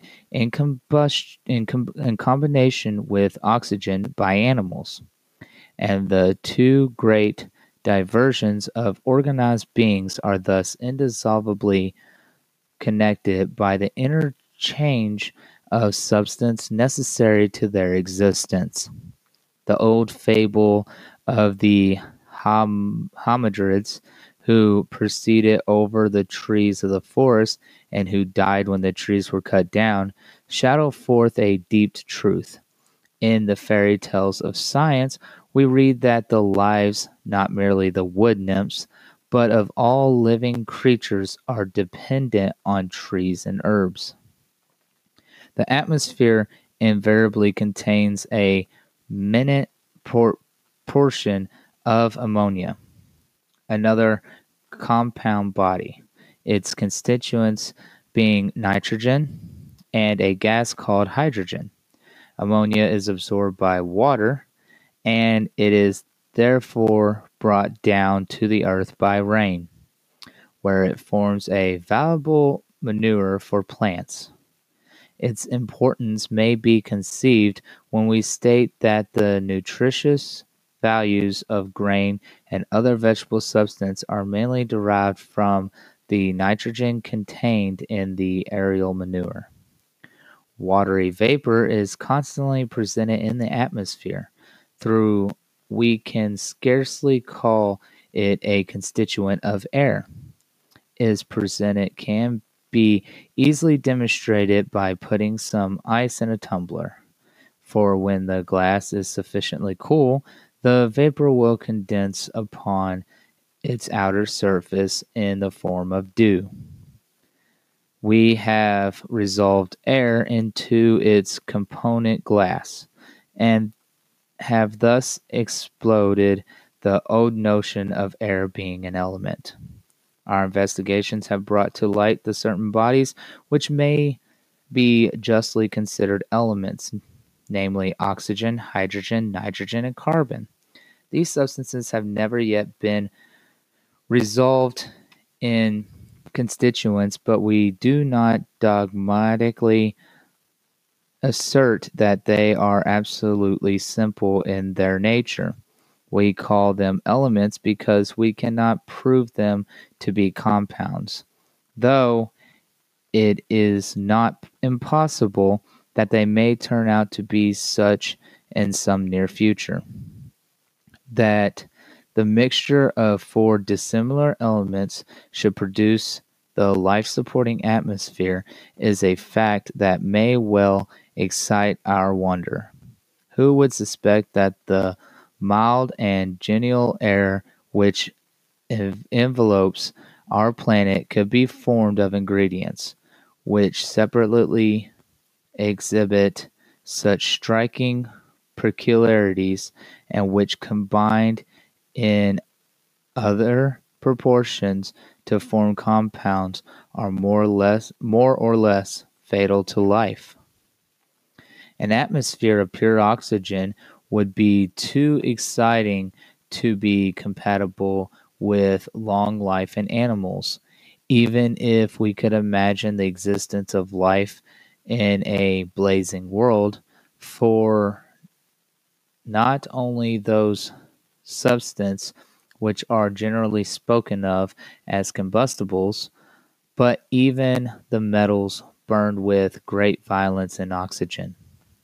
Speaker 1: in combination with oxygen by animals, and the two great diversions of organized beings are thus indissolubly connected by the interchange of substance necessary to their existence. The old fable of the Hamadryds who proceeded over the trees of the forest and who died when the trees were cut down shadow forth a deep truth. In the fairy tales of science, we read that the lives, not merely the wood nymphs, but of all living creatures are dependent on trees and herbs. The atmosphere invariably contains a minute portion of ammonia, another compound body, its constituents being nitrogen and a gas called hydrogen. Ammonia is absorbed by water, and it is therefore brought down to the earth by rain, where it forms a valuable manure for plants. Its importance may be conceived when we state that the nutritious values of grain and other vegetable substance are mainly derived from the nitrogen contained in the aerial manure. Watery vapor is constantly presented in the atmosphere through we can scarcely call it a constituent of air. Is presented can be easily demonstrated by putting some ice in a tumbler. For when the glass is sufficiently cool, the vapor will condense upon its outer surface in the form of dew. We have resolved air into its component glass, and have thus exploded the old notion of air being an element. Our investigations have brought to light the certain bodies which may be justly considered elements, namely oxygen, hydrogen, nitrogen, and carbon. These substances have never yet been resolved in constituents, but we do not dogmatically assert that they are absolutely simple in their nature. We call them elements because we cannot prove them to be compounds, though it is not impossible that they may turn out to be such in some near future. That the mixture of four dissimilar elements should produce the life supporting atmosphere is a fact that may well excite our wonder. Who would suspect that the mild and genial air which envelopes our planet could be formed of ingredients which separately exhibit such striking peculiarities and which combined in other proportions to form compounds are more or less fatal to life. An atmosphere of pure oxygen would be too exciting to be compatible with long life in animals, even if we could imagine the existence of life in a blazing world, for not only those substances which are generally spoken of as combustibles, but even the metals burned with great violence in oxygen.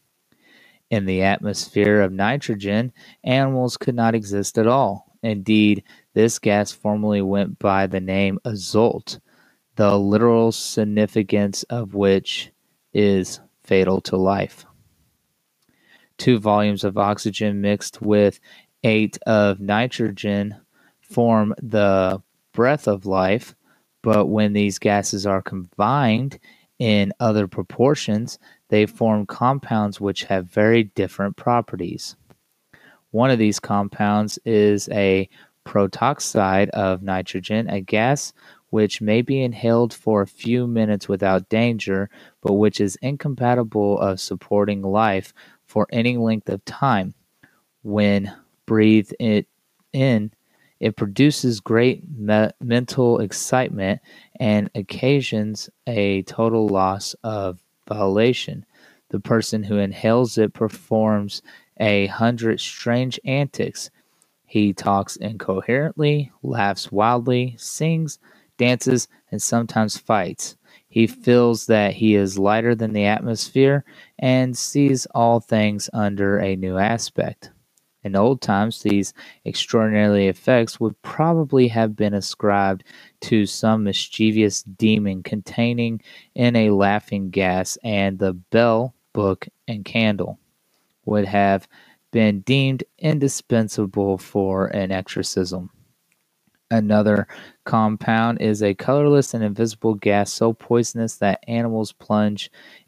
Speaker 1: In the atmosphere of nitrogen, animals could not exist at all. Indeed, this gas formerly went by the name azote, the literal significance of which is fatal to life. 2 volumes of oxygen mixed with 8 of nitrogen form the breath of life, but when these gases are combined in other proportions, they form compounds which have very different properties. One of these compounds is a protoxide of nitrogen, a gas which may be inhaled for a few minutes without danger, but which is incompatible of supporting life for any length of time. When breathed in, it produces great mental excitement and occasions a total loss of volition. The person who inhales it performs 100 strange antics. He talks incoherently, laughs wildly, sings, dances, and sometimes fights. He feels that he is lighter than the atmosphere and sees all things under a new aspect. In old times, these extraordinary effects would probably have been ascribed to some mischievous demon containing in a laughing gas, and the bell, book, and candle would have been deemed indispensable for an exorcism. Another compound is a colorless and invisible gas so poisonous that animals plunge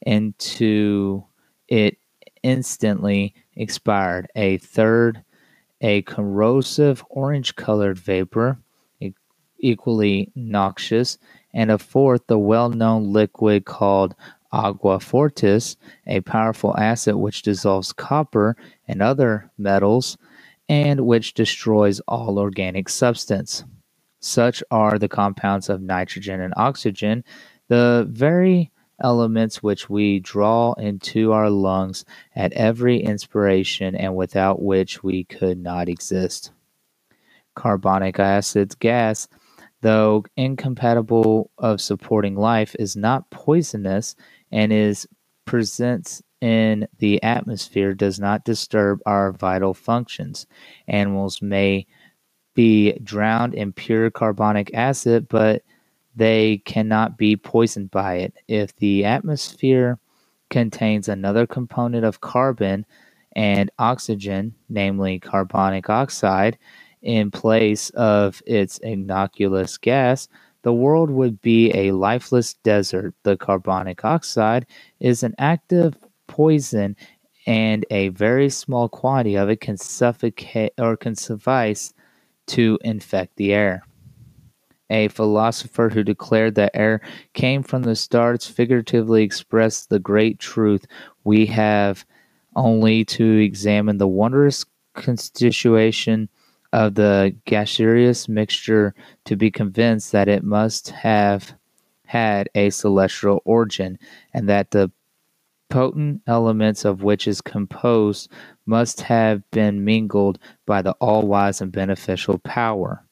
Speaker 1: into it instantly expired. A third, a corrosive orange colored vapor, equally noxious. And a fourth, the well known liquid called aqua fortis, a powerful acid which dissolves copper and other metals and which destroys all organic substance. Such are the compounds of nitrogen and oxygen, the very elements which we draw into our lungs at every inspiration and without which we could not exist. Carbonic acid gas, though incompatible of supporting life, is not poisonous and is presence in the atmosphere does not disturb our vital functions. Animals may be drowned in pure carbonic acid, but they cannot be poisoned by it. If the atmosphere contains another component of carbon and oxygen, namely carbonic oxide, in place of its innocuous gas, the world would be a lifeless desert. The carbonic oxide is an active poison, and a very small quantity of it can suffocate or can suffice to infect the air. A philosopher who declared that air came from the stars figuratively expressed the great truth: we have only to examine the wondrous constitution of the gaseous mixture to be convinced that it must have had a celestial origin, and that the potent elements of which is composed must have been mingled by the all-wise and beneficial power.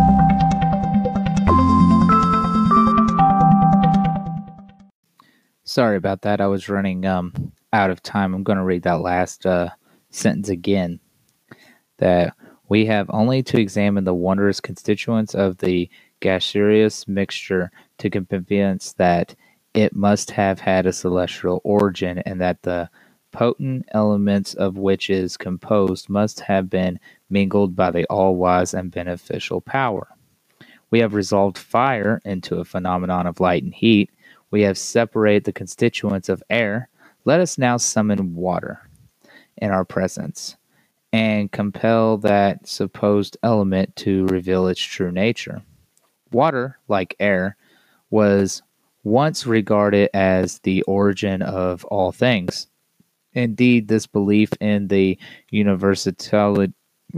Speaker 1: Sorry about that. I was running out of time. I'm going to read that last sentence again. That we have only to examine the wondrous constituents of the gaseous mixture to be convinced that it must have had a celestial origin, and that the potent elements of which is composed must have been mingled by the all-wise and beneficial power. We have resolved fire into a phenomenon of light and heat. We have separated the constituents of air. Let us now summon water in our presence and compel that supposed element to reveal its true nature. Water, like air, was once regarded as the origin of all things. Indeed, this belief in the universality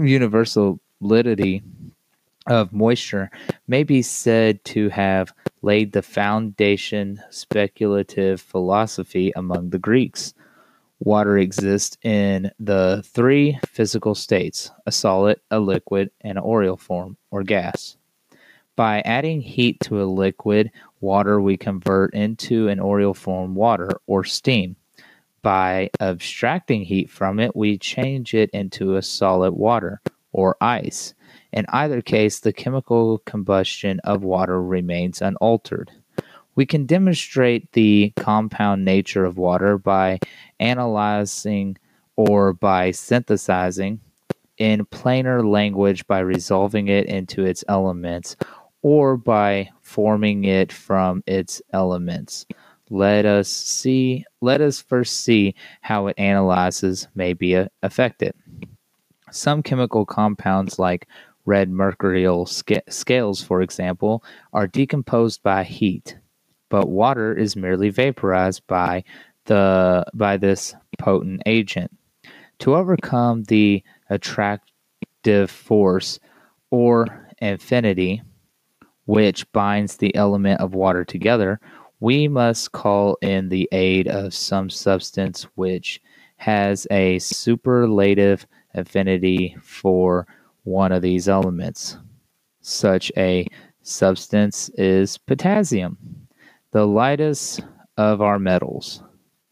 Speaker 1: of moisture may be said to have laid the foundation speculative philosophy among the Greeks. Water exists in the three physical states: a solid, a liquid, and an oil form, or gas. By adding heat to a liquid water, we convert into an oil form water, or steam. By abstracting heat from it, we change it into a solid water, or ice. In either case, the chemical combustion of water remains unaltered. We can demonstrate the compound nature of water by analyzing or by synthesizing, in plainer language by resolving it into its elements, or by forming it from its elements. Let us first see how it analyzes may be affected. Some chemical compounds, like red mercurial scales, for example, are decomposed by heat, but water is merely vaporized by this potent agent. To overcome the attractive force, or affinity, which binds the element of water together, we must call in the aid of some substance which has a superlative affinity for one of these elements. Such a substance is potassium, the lightest of our metals.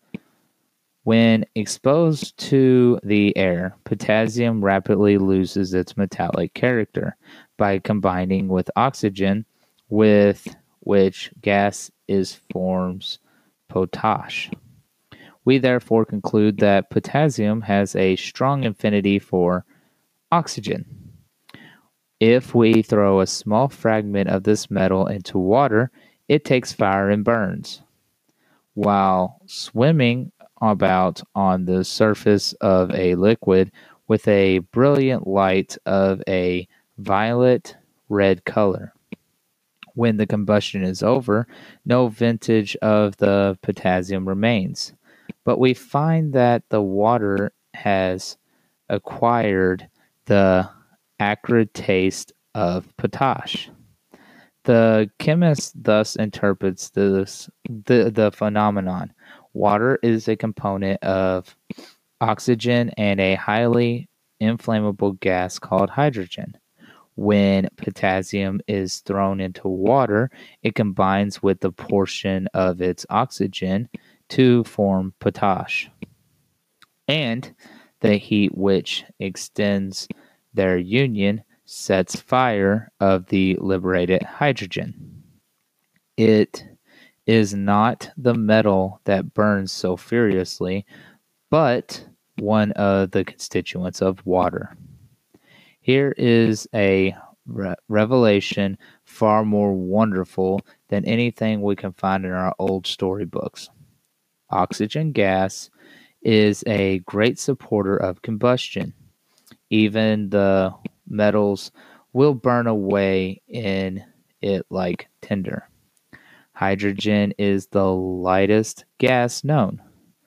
Speaker 1: When exposed to the air, potassium rapidly loses its metallic character by combining with oxygen, with which gas is forms potash. We therefore conclude that potassium has a strong affinity for oxygen. If we throw a small fragment of this metal into water, it takes fire and burns. While swimming about on the surface of a liquid with a brilliant light of a violet red color. When the combustion is over, no vestige of the potassium remains, but we find that the water has acquired the acrid taste of potash. The chemist thus interprets the phenomenon. Water is a component of oxygen and a highly inflammable gas called hydrogen. When potassium is thrown into water, it combines with the portion of its oxygen to form potash. And the heat which extends their union sets fire of the liberated hydrogen. It is not the metal that burns so furiously, but one of the constituents of water. Here is a revelation far more wonderful than anything we can find in our old storybooks. Oxygen gas is a great supporter of combustion. Even the metals will burn away in it like tinder. Hydrogen is the lightest gas known.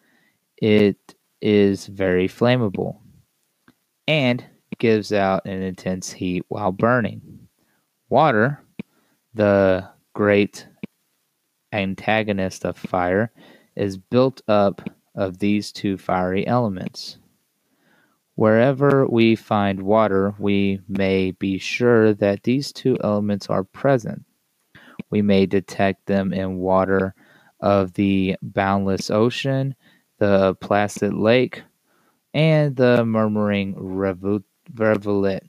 Speaker 1: It is very flammable and gives out an intense heat while burning. Water, the great antagonist of fire, is built up of these two fiery elements. Wherever we find water, we may be sure that these two elements are present. We may detect them in water of the boundless ocean, the placid lake, and the murmuring rivulet,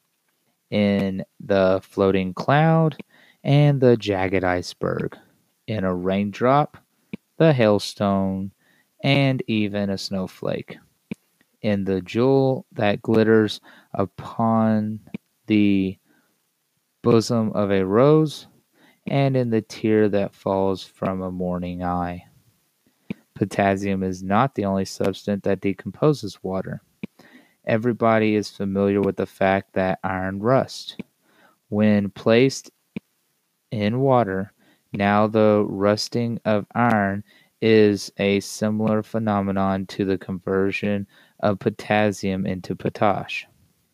Speaker 1: in the floating cloud and the jagged iceberg, in a raindrop, the hailstone, and even a snowflake, in the jewel that glitters upon the bosom of a rose, and in the tear that falls from a morning eye. Potassium is not the only substance that decomposes water. Everybody is familiar with the fact that iron rusts. When placed in water, now the rusting of iron is a similar phenomenon to the conversion of potassium into potash.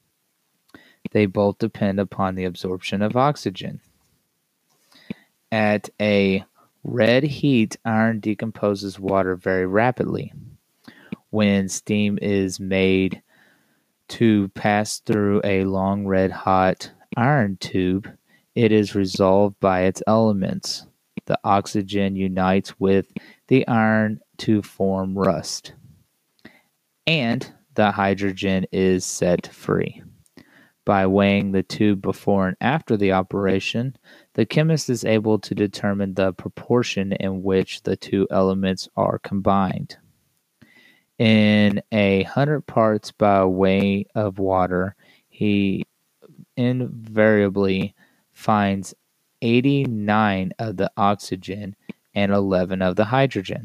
Speaker 1: They both depend upon the absorption of oxygen. At a red heat, iron decomposes water very rapidly. When steam is made to pass through a long red hot iron tube, it is resolved by its elements. The oxygen unites with the iron to form rust, and the hydrogen is set free. By weighing the tube before and after the operation, the chemist is able to determine the proportion in which the two elements are combined. In 100 parts by weight of water, he invariably finds 89 of the oxygen and 11 of the hydrogen.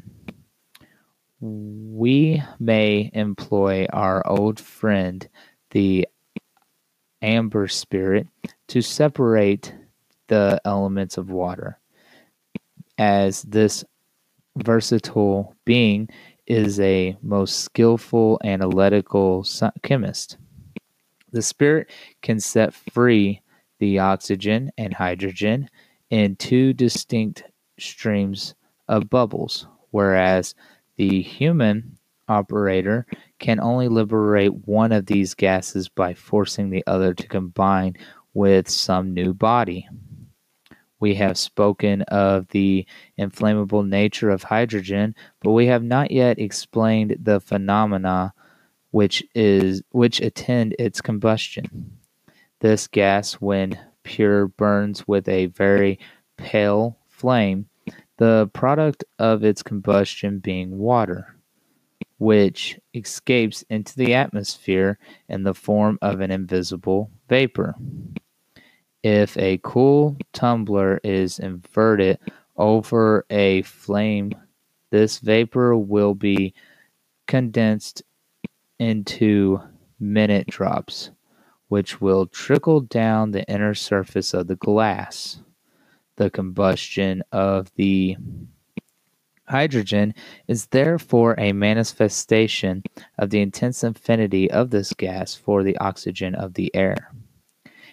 Speaker 1: We may employ our old friend, the amber spirit, to separate the elements of water, as this versatile being is a most skillful analytical chemist. The spirit can set free the oxygen and hydrogen in two distinct streams of bubbles, whereas the human operator can only liberate one of these gases by forcing the other to combine with some new body. We have spoken of the inflammable nature of hydrogen, but we have not yet explained the phenomena which attend its combustion. This gas, when pure, burns with a very pale flame, the product of its combustion being water, which escapes into the atmosphere in the form of an invisible vapor. If a cool tumbler is inverted over a flame, this vapor will be condensed into minute drops, which will trickle down the inner surface of the glass. The combustion of the hydrogen is therefore a manifestation of the intense affinity of this gas for the oxygen of the air.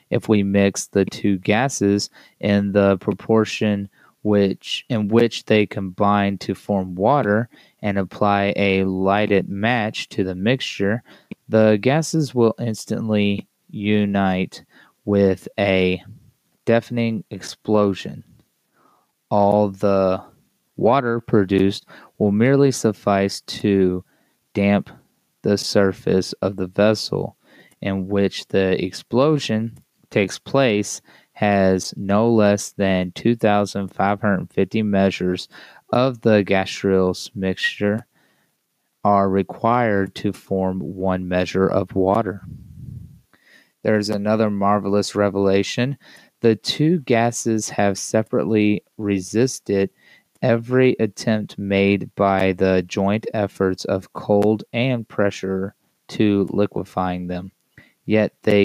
Speaker 1: If we mix the two gases in the proportion in which they combine to form water and apply a lighted match to the mixture, the gases will instantly unite with a deafening explosion. All the water produced will merely suffice to damp the surface of the vessel in which the explosion takes place has no less than 2,550 measures of the gaseous mixture are required to form 1 measure of water. There's another marvelous revelation. The two gases have separately resisted every attempt made by the joint efforts of cold and pressure to liquefying them. Yet they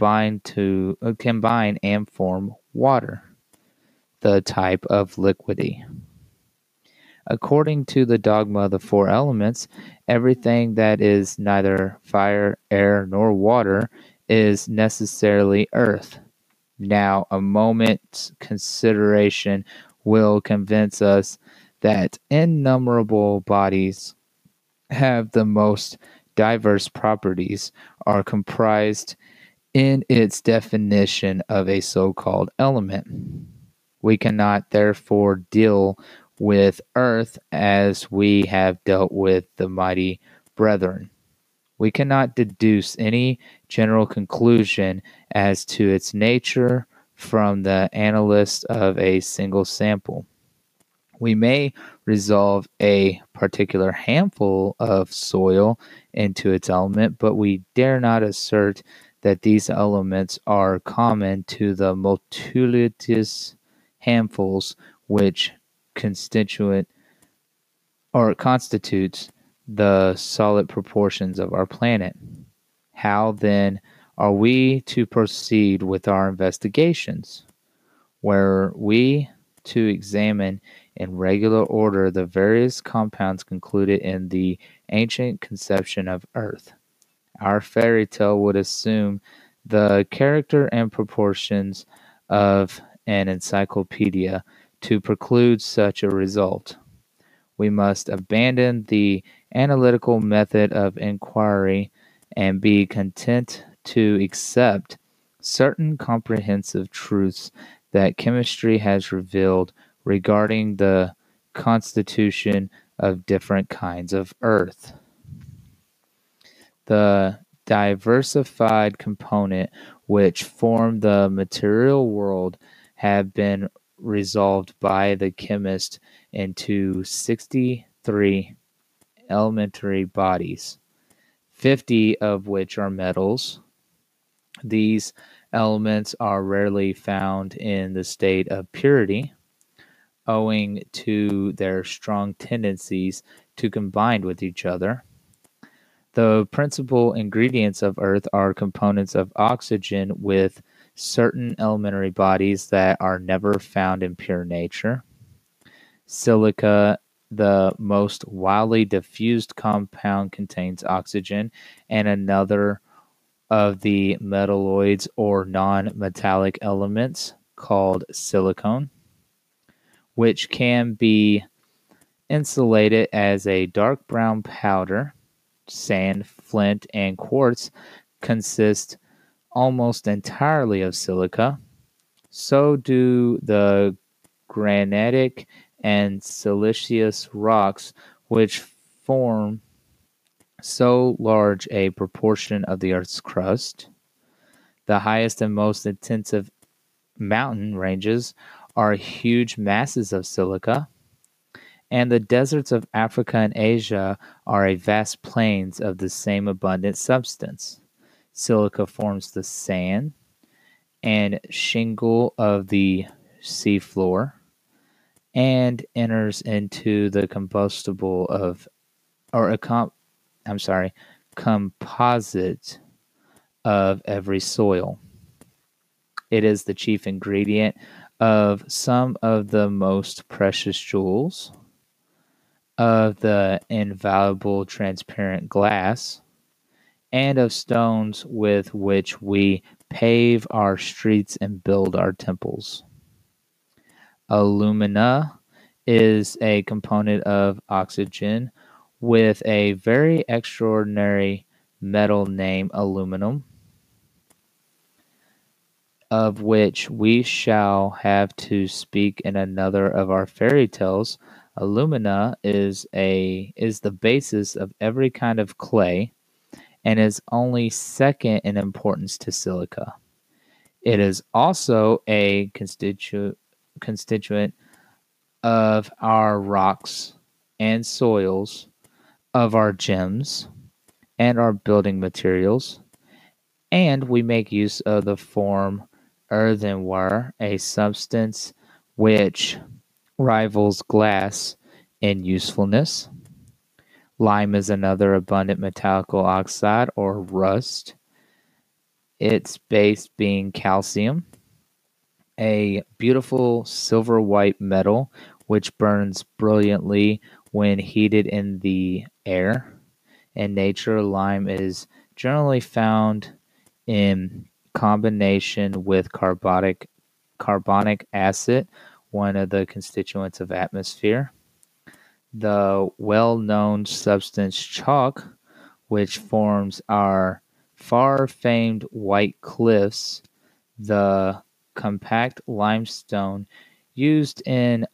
Speaker 1: combine and form water, the type of liquidy. According to the dogma of the four elements, everything that is neither fire, air, nor water is necessarily earth. Now, a moment's consideration will convince us that innumerable bodies have the most diverse properties, are comprised in its definition of a so-called element. We cannot therefore deal with earth as we have dealt with the mighty brethren. We cannot deduce any general conclusion as to its nature from the analysis of a single sample. We may resolve a particular handful of soil into its element, but we dare not assert that these elements are common to the multitudinous handfuls which constitutes the solid proportions of our planet. How then are we to proceed with our investigations? Were we to examine in regular order the various compounds concluded in the ancient conception of earth, our fairy tale would assume the character and proportions of an encyclopedia to preclude such a result. We must abandon the analytical method of inquiry and be content to accept certain comprehensive truths that chemistry has revealed regarding the constitution of different kinds of earth. The diversified components which form the material world have been resolved by the chemist into 63 elementary bodies, 50 of which are metals. These elements are rarely found in the state of purity, owing to their strong tendencies to combine with each other. The principal ingredients of earth are components of oxygen with certain elementary bodies that are never found in pure nature. Silica, the most widely diffused compound, contains oxygen and another of the metalloids or non-metallic elements called silicon, which can be insulated as a dark brown powder. Sand, flint, and quartz consist almost entirely of silica. So do the granitic and siliceous rocks, which form so large a proportion of the Earth's crust. The highest and most intensive mountain ranges are huge masses of silica, and the deserts of Africa and Asia are a vast plains of the same abundant substance. Silica forms the sand and shingle of the seafloor and enters into the combustible of, or a composite of every soil. It is the chief ingredient of some of the most precious jewels, of the invaluable transparent glass, and of stones with which we pave our streets and build our temples. Alumina is a component of oxygen with a very extraordinary metal named aluminum, of which we shall have to speak in another of our fairy tales. Alumina is the basis of every kind of clay and is only second in importance to silica. It is also a constituent of our rocks and soils, of our gems and our building materials, and we make use of the form earthenware, a substance which rivals glass in usefulness. Lime is another abundant metallic oxide or rust, its base being calcium, a beautiful silver white metal which burns brilliantly when heated in the air. In nature, lime is generally found in combination with carbonic acid, one of the constituents of atmosphere. The well-known substance chalk, which forms our far-famed White Cliffs, the compact limestone used in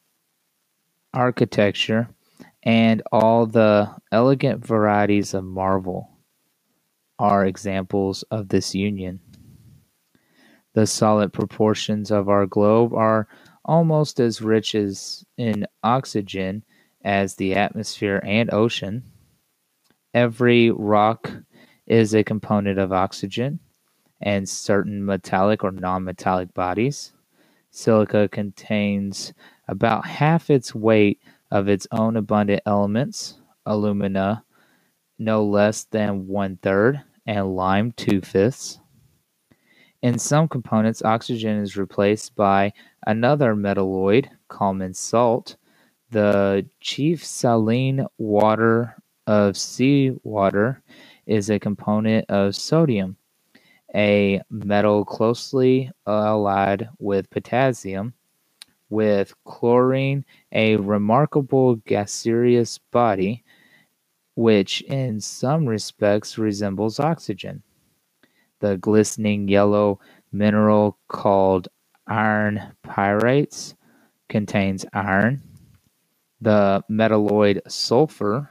Speaker 1: architecture, and all the elegant varieties of marble are examples of this union. The solid proportions of our globe are almost as rich as in oxygen as the atmosphere and ocean. Every rock is a component of oxygen and certain metallic or non-metallic bodies. Silica contains about half its weight of its own abundant elements, alumina no less than 1/3, and lime 2/5. In some components, oxygen is replaced by another metalloid, common salt. The chief saline water of seawater is a component of sodium, a metal closely allied with potassium, with chlorine, a remarkable gaseous body, which in some respects resembles oxygen. The glistening yellow mineral called iron pyrites contains iron. The metalloid sulfur,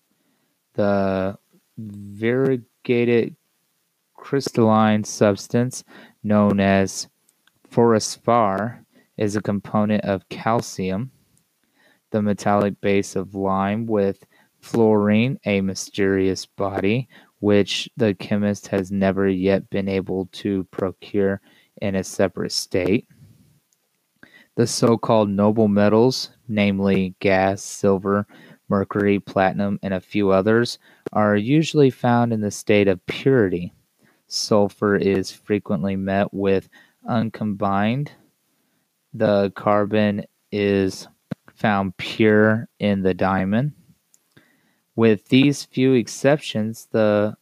Speaker 1: the variegated crystalline substance known as phospher, is a component of calcium. The metallic base of lime with fluorine, a mysterious body which the chemist has never yet been able to procure in a separate state. The so-called noble metals, namely gas, silver, mercury, platinum, and a few others, are usually found in the state of purity. Sulfur is frequently met with uncombined. The carbon is found pure in the diamond. With these few exceptions, the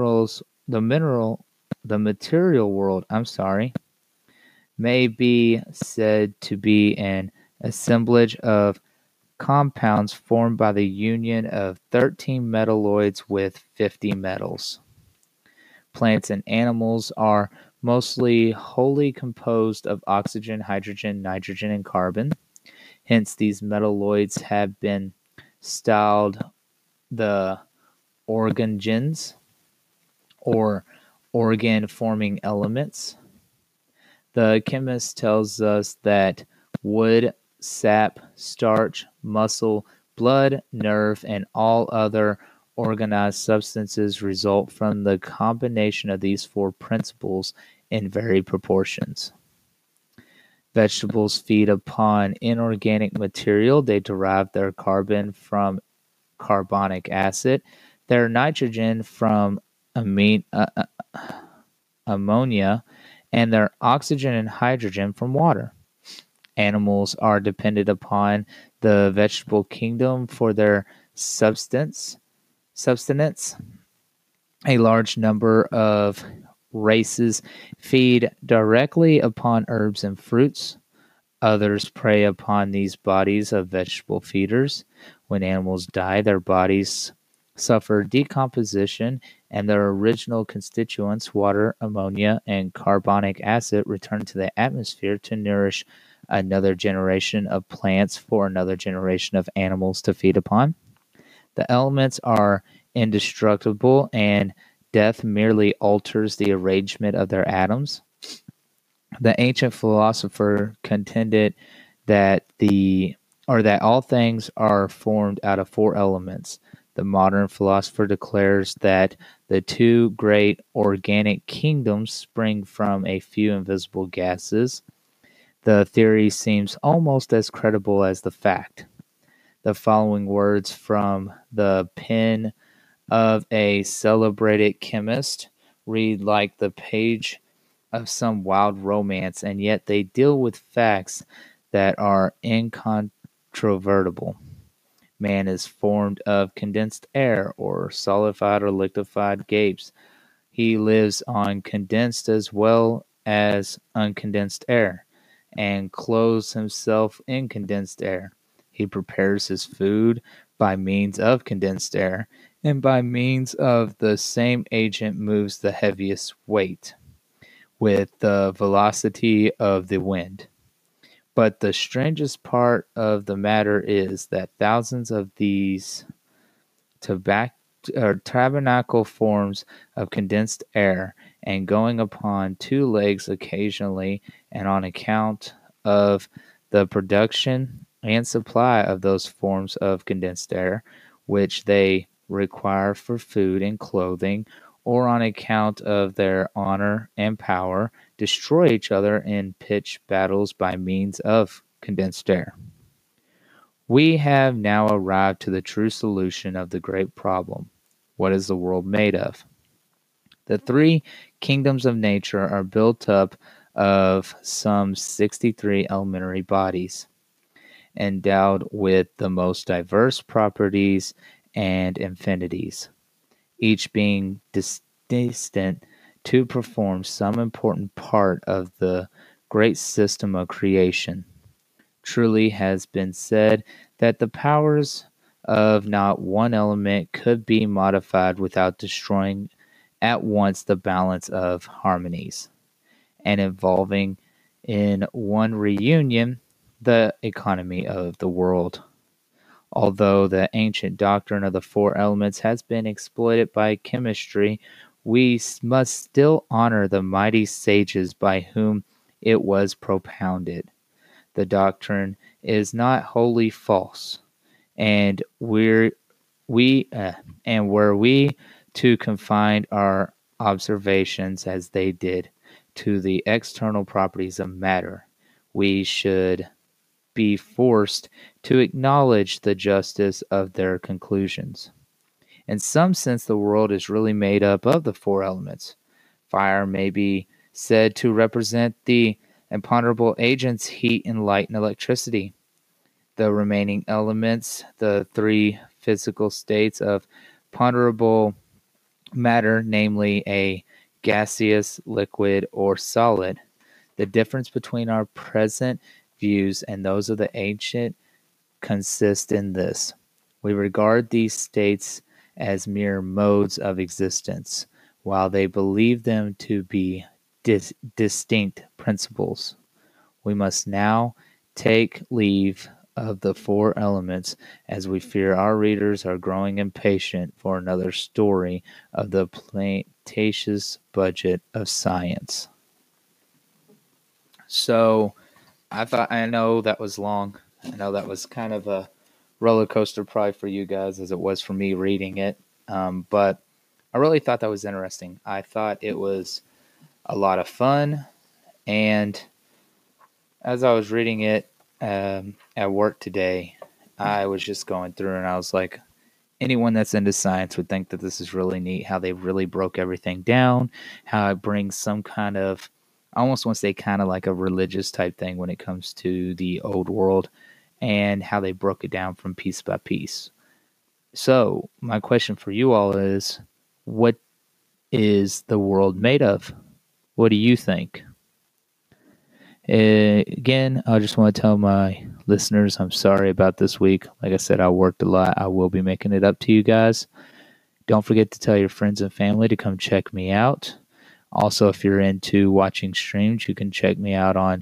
Speaker 1: material world, may be said to be an assemblage of compounds formed by the union of 13 metalloids with 50 metals. Plants and animals are mostly wholly composed of oxygen, hydrogen, nitrogen, and carbon. Hence, these metalloids have been styled the organogens, or organ-forming elements. The chemist tells us that wood, sap, starch, muscle, blood, nerve, and all other organized substances result from the combination of these four principles in varied proportions. Vegetables feed upon inorganic material. They derive their carbon from carbonic acid, their nitrogen from ammonia, and their oxygen and hydrogen from water. Animals are dependent upon the vegetable kingdom for their sustenance. A large number of races feed directly upon herbs and fruits. Others prey upon these bodies of vegetable feeders. When animals die, their bodies suffer decomposition, and their original constituents, water, ammonia, and carbonic acid, return to the atmosphere to nourish another generation of plants for another generation of animals to feed upon. The elements are indestructible, and death merely alters the arrangement of their atoms. The ancient philosopher contended that that all things are formed out of four elements. The modern philosopher declares that the two great organic kingdoms spring from a few invisible gases. The theory seems almost as credible as the fact. The following words from the pen of a celebrated chemist read like the page of some wild romance, and yet they deal with facts that are incontrovertible. Man is formed of condensed air, or solidified or liquefied gas. He lives on condensed as well as uncondensed air, and clothes himself in condensed air. He prepares his food by means of condensed air, and by means of the same agent moves the heaviest weight with the velocity of the wind. But the strangest part of the matter is that thousands of these tabac- tabernacle forms of condensed air, and going upon two legs occasionally, and on account of the production and supply of those forms of condensed air, which they require for food and clothing, or on account of their honor and power, destroy each other in pitched battles by means of condensed air. We have now arrived to the true solution of the great problem. What is the world made of? The three kingdoms of nature are built up of some 63 elementary bodies, endowed with the most diverse properties and infinities, each being destined to perform some important part of the great system of creation. Truly has been said that the powers of not one element could be modified without destroying at once the balance of harmonies, and involving in one reunion the economy of the world. Although the ancient doctrine of the four elements has been exploited by chemistry, we must still honor the mighty sages by whom it was propounded. The doctrine is not wholly false, and were we to confine our observations as they did to the external properties of matter, we should be forced to acknowledge the justice of their conclusions. In some sense, the world is really made up of the four elements. Fire may be said to represent the imponderable agents heat and light and electricity. The remaining elements, the three physical states of ponderable matter, namely a gaseous, liquid, or solid. The difference between our present views and those of the ancient consists in this: we regard these states as mere modes of existence, while they believe them to be distinct principles. We must now take leave of the four elements, as we fear our readers are growing impatient for another story of the plenteous budget of science. So, I know that was long. I know that was kind of a roller coaster probably for you guys as it was for me reading it. But I really thought that was interesting. I thought it was a lot of fun. And as I was reading it at work today, I was just going through and I was like, anyone that's into science would think that this is really neat, how they really broke everything down, how it brings some kind of, I almost want to say kind of like a religious type thing when it comes to the old world, and how they broke it down from piece by piece. So, my question for you all is, what is the world made of? What do you think? Again, I just want to tell my listeners I'm sorry about this week. Like I said, I worked a lot. I will be making it up to you guys. Don't forget to tell your friends and family to come check me out. Also, if you're into watching streams, you can check me out on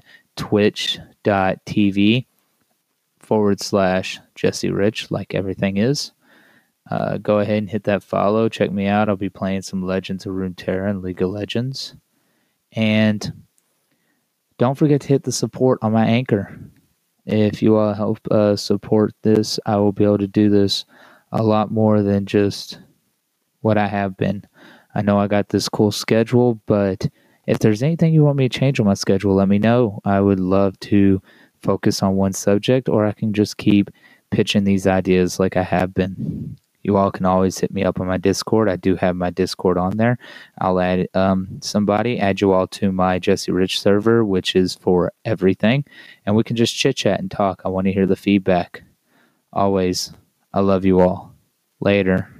Speaker 1: twitch.tv/Jesse Rich, like everything is. Go ahead and hit that follow. Check me out. I'll be playing some Legends of Runeterra and League of Legends. And don't forget to hit the support on my Anchor. If you all help support this, I will be able to do this a lot more than just what I have been. I know I got this cool schedule, but if there's anything you want me to change on my schedule, let me know. I would love to focus on one subject, or I can just keep pitching these ideas like I have been. You all can always hit me up on my Discord. I do have my Discord on there. I'll add add you all to my Jesse Rich server, which is for everything, and we can just chit chat and talk. I want to hear the feedback. Always, I love you all. Later.